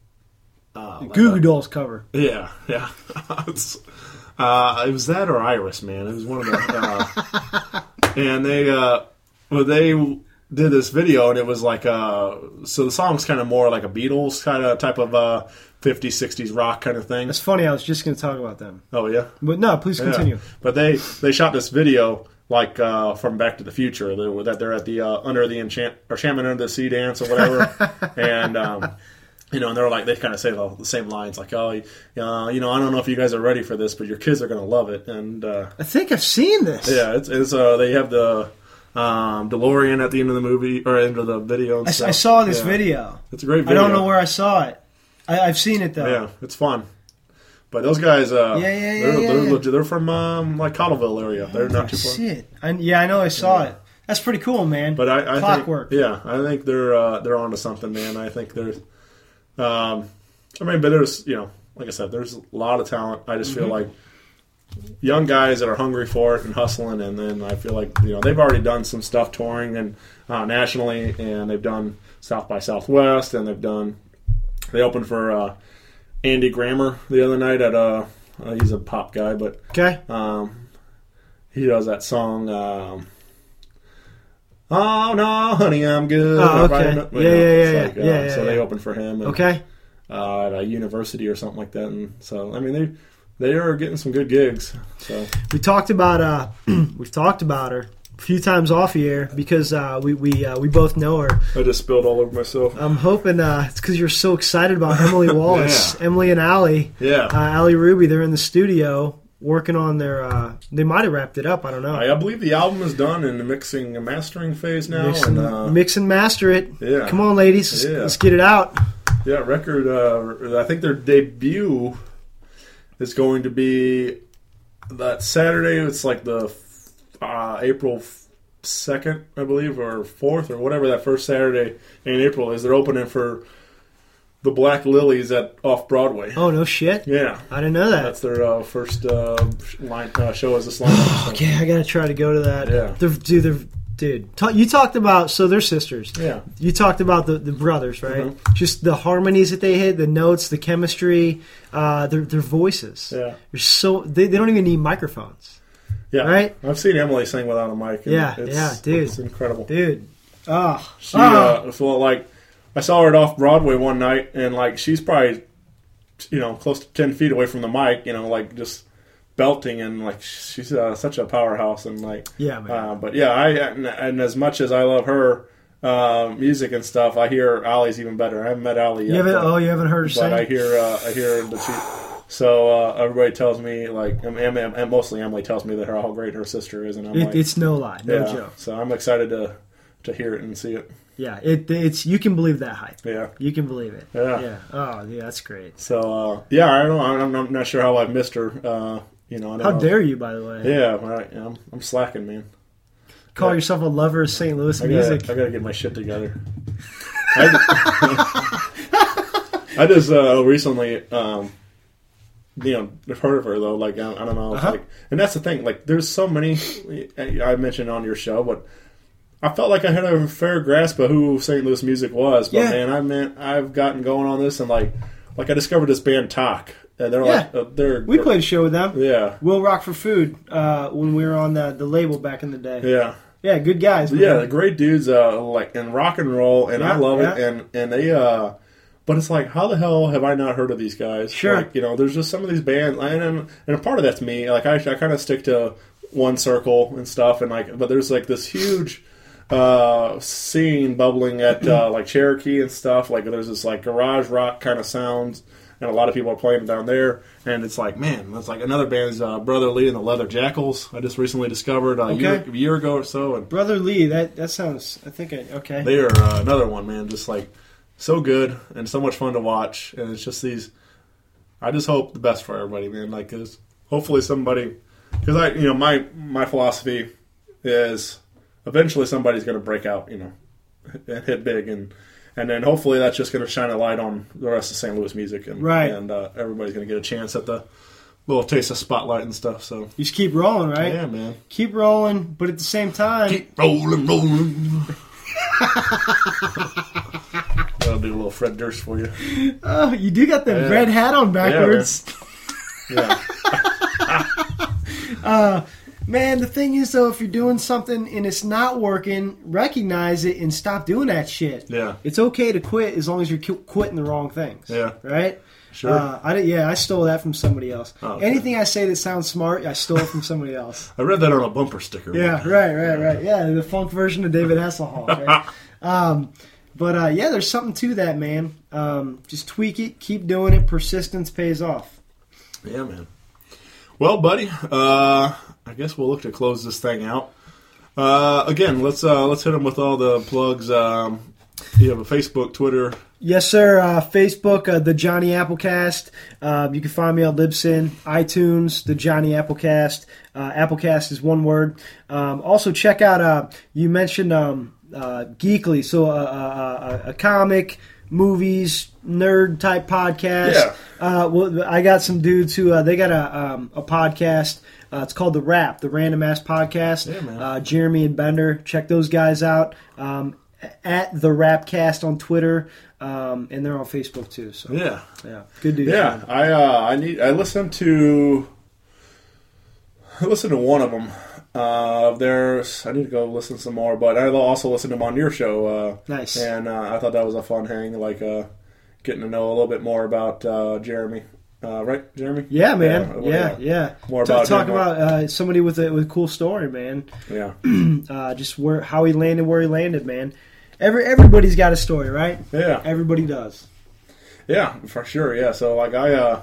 uh, like Goo Goo a- Dolls cover. Yeah, yeah. it's, uh, it was that or Iris, man. It was one of the. Uh, and they, uh, well, they did this video, and it was like, uh, so the song's kind of more like a Beatles kind of type of uh, fifties, sixties rock kind of thing. That's funny. I was just going to talk about them. Oh, yeah? But no, please continue. Yeah. But they, they shot this video like uh, from Back to the Future. They were, that they're at the uh, under the enchant or enchantment under the sea dance or whatever, and um, you know, and they're like they kind of say the, the same lines like, oh, uh, you know, I don't know if you guys are ready for this, but your kids are gonna love it, and uh, I think I've seen this. yeah, it's, it's uh, they have the um, DeLorean at the end of the movie or end of the video. And I, stuff. I saw this Yeah. video. It's a great I video. don't know where I saw it. I, I've seen it though. Yeah, it's fun. But those guys, uh, Yeah, yeah, yeah, they're, yeah, they're, yeah. legit- they're from um, like Cottleville area. They're not too far. Shit. I, yeah, I know. I saw Yeah. it. That's pretty cool, man. But I, I Clockwork. Think, yeah, I think they're uh, they're onto something, man. I think there's, um, I mean, but there's you know, like I said, there's a lot of talent. I just Mm-hmm. feel like young guys that are hungry for it and hustling, and then I feel like you know they've already done some stuff touring and uh, nationally, and they've done South by Southwest, and they've done they opened for uh, Andy Grammer the other night at uh, uh he's a pop guy, but Okay. um, he does that song. Um, Oh no, honey, I'm good. Oh, okay. Right? Yeah, yeah, yeah, Like, yeah, uh, yeah, yeah, So they yeah. opened for him. And, Okay. Uh, at a university or something like that, and so I mean they they are getting some good gigs. So We talked about uh, we've talked about her a few times off the air because uh, we we uh, we both know her. I just spilled all over myself. I'm hoping uh, it's because you're so excited about Emily Wallace, Yeah. Emily and Allie, Yeah, uh, Allie Ruby. They're in the studio working on their. Uh, they might have wrapped it up. I don't know. I, I believe the album is done in the mixing and mastering phase now. Mix and, and, uh, mix and master it. yeah. Come on, ladies, let's, Yeah. let's get it out. Yeah, record. Uh, I think their debut is going to be that Saturday. It's like the uh, April second, I believe, or fourth, or whatever that first Saturday in April is. They're opening for the Black Lilies at Off Broadway. Oh no shit! Yeah, I didn't know that. that's their uh, first uh, line uh, show as this lineup. So. Okay, I gotta try to go to that. Yeah. They're, dude, they're, dude. Ta- you talked about so they're sisters. Yeah. You talked about the, the brothers, right? Mhm. Just the harmonies that they hit, the notes, the chemistry, uh, their their voices. Yeah. They're so they, they don't even need microphones, Yeah, Right? I've seen Emily sing without a mic. And Yeah, it's, yeah, dude. it's incredible. dude. Oh, She, ah. uh, so like, I saw her at Off Broadway one night, and like, she's probably, you know, close to ten feet away from the mic, you know, like just belting, and like, she's uh, such a powerhouse, and like, Yeah, man. Uh, but yeah, I and, and as much as I love her uh, music and stuff, I hear Allie's even better. I haven't met Allie yet. you haven't? but, Oh, you haven't heard her but sing? I hear, uh, I hear that she. So uh, everybody tells me, like, and, and, and mostly Emily tells me that her how great her sister is, and I'm It, like, it's no lie, no yeah. joke. So I'm excited to to hear it and see it. Yeah, it it's you can believe that hype. Yeah. You can believe it. Yeah. Yeah. Oh, yeah, that's great. So uh, yeah, I don't know. I'm, I'm not sure how I've missed her. Uh, you know, I don't How know. dare you, by the way? Yeah, I, I'm, I'm slacking, man. Call Yeah. yourself a lover of Saint Louis I music. gotta, I gotta get my shit together. I, I just uh, recently, um, you know, I've heard of her though. Like I, I don't know, it's Uh-huh. like, and that's the thing. Like, there's so many I mentioned on your show, but I felt like I had a fair grasp of who Saint Louis music was. But Yeah. man, I meant I've gotten going on this, and like, like I discovered this band Talk, and they're Yeah. like, uh, they're We played a show with them. yeah, Will Rock for Food uh, when we were on the, the label back in the day. yeah. Yeah, good guys. Man. Yeah, the great dudes, uh, like in rock and roll, and I Yeah, love it. yeah. And and they, uh, but it's like, how the hell have I not heard of these guys? Sure. Like, you know, there's just some of these bands, and and, and a part of that's me. Like I, I kind of stick to one circle and stuff, and like, but there's like this huge uh, scene bubbling at uh, like Cherokee and stuff. Like there's this like garage rock kind of sounds. And a lot of people are playing down there, and it's like, man, it's like another band's uh, Brother Lee and the Leather Jackals. I just recently discovered uh, a, year, Okay. a year ago or so, and Brother Lee, that that sounds. I think I okay. they are uh, another one, man. Just like so good and so much fun to watch, and it's just these. I just hope the best for everybody, man. Like, 'cause hopefully somebody, because I, you know, my my philosophy is eventually somebody's going to break out, you know, and hit big, and and then hopefully that's just going to shine a light on the rest of Saint Louis music, and Right. and uh, everybody's going to get a chance at the little taste of spotlight and stuff. So You just keep rolling, right? yeah, man, Keep rolling, but at the same time, keep rolling, rolling. That'll do a little Fred Durst for you. oh, you do got the Yeah. red hat on backwards. Yeah. Man, the thing is, though, if you're doing something and it's not working, recognize it and stop doing that shit. Yeah. It's okay to quit as long as you're qu- quitting the wrong things. Yeah. Right? Sure. Uh, I, did- yeah, I stole that from somebody else. Oh, okay. Anything I say that sounds smart, I stole it from somebody else. I read that on a bumper sticker. Yeah, right, right, right. Yeah, the funk version of David Hasselhoff. Right? um, but, uh, yeah, there's something to that, man. Um, just tweak it. Keep doing it. Persistence pays off. Yeah, man. Well, buddy, uh, I guess we'll look to close this thing out. Uh, again, let's uh, let's hit them with all the plugs. Um, you have a Facebook, Twitter. Yes, sir. Uh, Facebook, uh, The Johnny Applecast. Uh, you can find me on Libsyn, iTunes, The Johnny Applecast. Uh, Applecast is one word. Um, also, check out, uh, you mentioned um, uh, Geekly, so uh, uh, uh, a comic, movies, nerd type podcast. Yeah. Uh, well, I got some dudes who, uh, they got a, um, a podcast. Uh, it's called The Wrap, the Random Ass Podcast. Yeah, man. Uh, Jeremy and Bender. Check those guys out. Um, at The Rapcast on Twitter. Um, and they're on Facebook too. So Yeah, yeah, good dude. yeah. I uh, I need I listened to I listened to one of them. Uh, there's I need to go listen some more, but I also listened to them on your show. Uh, Nice. And uh, I thought that was a fun hang, like uh, getting to know a little bit more about uh, Jeremy. Uh, right, Jeremy? Yeah, man. well, Yeah, yeah. More Ta- about talk him, about uh, somebody with a with a cool story, man. Yeah. Uh, just where how he landed, where he landed, man. Every everybody's got a story, right? Yeah. Everybody does. Yeah, for sure. Yeah. So like I, uh,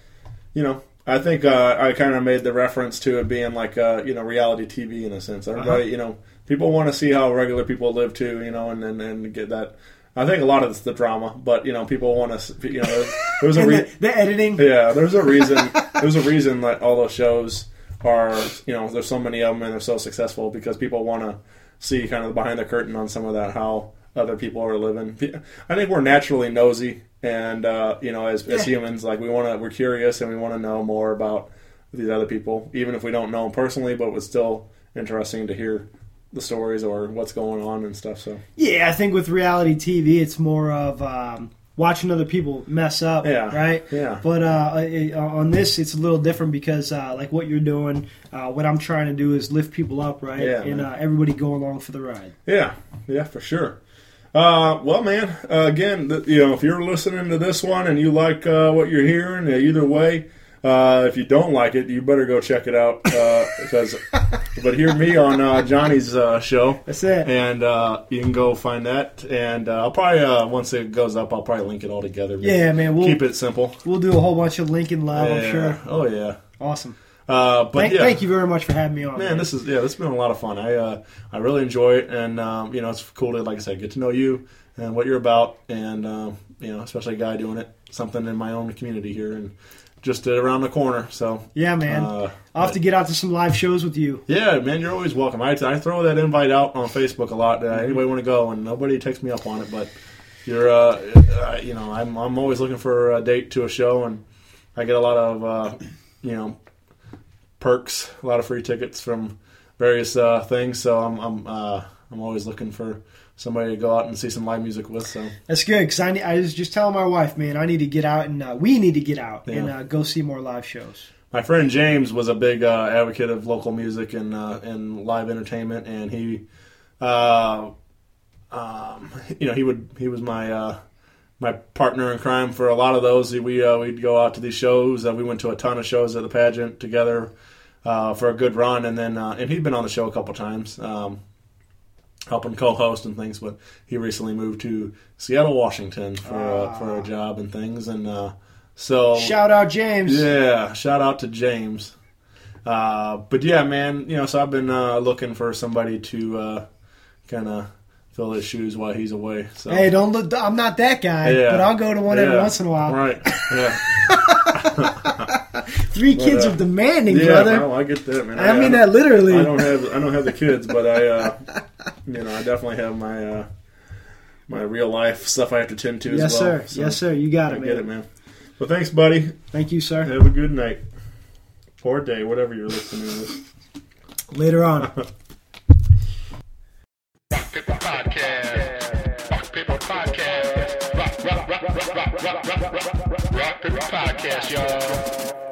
you know, I think uh, I kind of made the reference to it being like uh, you know reality T V in a sense. Everybody, Uh-huh. you know, people want to see how regular people live too, you know, and and, and get that. I think a lot of it's the drama, but you know, people want to, you know, there, there was a And re- the, the editing. yeah, there's a reason. There's a reason that all those shows are, you know, there's so many of them and they're so successful because people want to see kind of behind the curtain on some of that how other people are living. I think we're naturally nosy, and uh, you know, as, as Yeah. humans, like we want to, we're curious and we want to know more about these other people, even if we don't know them personally. But it's still interesting to hear the stories or what's going on and stuff. So Yeah, I think with reality T V, it's more of um, watching other people mess up, Yeah, right? yeah. But uh, it, on this, it's a little different because, uh, like what you're doing, uh, what I'm trying to do is lift people up, right? Yeah, and man. uh, everybody go along for the ride. yeah, yeah, for sure. Uh, well, man, uh, again, th- you know, if you're listening to this one and you like uh, what you're hearing, uh, either way, uh, if you don't like it, you better go check it out. Uh, because, but hear me on uh, Johnny's uh, show. That's it. And uh, you can go find that. And uh, I'll probably uh, once it goes up, I'll probably link it all together. Yeah, man, we'll- keep it simple. We'll do a whole bunch of Lincoln love, I'm Yeah. sure. Oh yeah. Awesome. Uh, but Thank, yeah. thank you very much for having me on. Man, this is yeah, this has been a lot of fun. I uh, I really enjoy it, and um, you know, it's cool to, like I said, get to know you and what you're about, and um, you know, especially a guy doing it, something in my own community here, and just uh, around the corner. So Yeah, man. Uh, I'll have to get out to some live shows with you. yeah, man, you're always welcome. I, I throw that invite out on Facebook a lot. Uh, anybody want to go, and nobody takes me up on it, but you're uh, uh, you know, I'm I'm always looking for a date to a show, and I get a lot of uh, you know. perks, a lot of free tickets from various uh, things. So I'm I'm uh, I'm always looking for somebody to go out and see some live music with. So That's good because I, need- I was just telling my wife, man, I need to get out and uh, we need to get out and Yeah. uh, go see more live shows. my friend James was a big uh, advocate of local music and uh, and live entertainment, and he, uh, um, you know, he would he was my. Uh, my partner in crime for a lot of those. We uh, we'd go out to these shows. Uh, we went to a ton of shows at the pageant together uh, for a good run, and then uh, and he'd been on the show a couple times, um, helping co-host and things. But he recently moved to Seattle, Washington for uh, for a job and things, and uh, so Shout out, James. yeah, shout out to James. Uh, but yeah, man, you know, so I've been uh, looking for somebody to uh, kind of fill his shoes while he's away. So. Hey, don't look. I'm not that guy, Yeah. but I'll go to one every Yeah. once in a while. Right. Yeah. Three kids uh, are demanding, yeah, brother. no, I get that, man. I mean that literally. I don't have I don't have the kids, but I uh, you know, I definitely have my uh, my real life stuff I have to tend to Yes, as well. sir. So Yes, sir. You got I it, man. get it, man. Well, thanks, buddy. Thank you, sir. Have a good night. Or day, whatever you're listening to this. Later on. People Podcast. Rock People Podcast. Rock, rock, rock, rock, rock, rock, rock, rock, rock, rock People Podcast, y'all.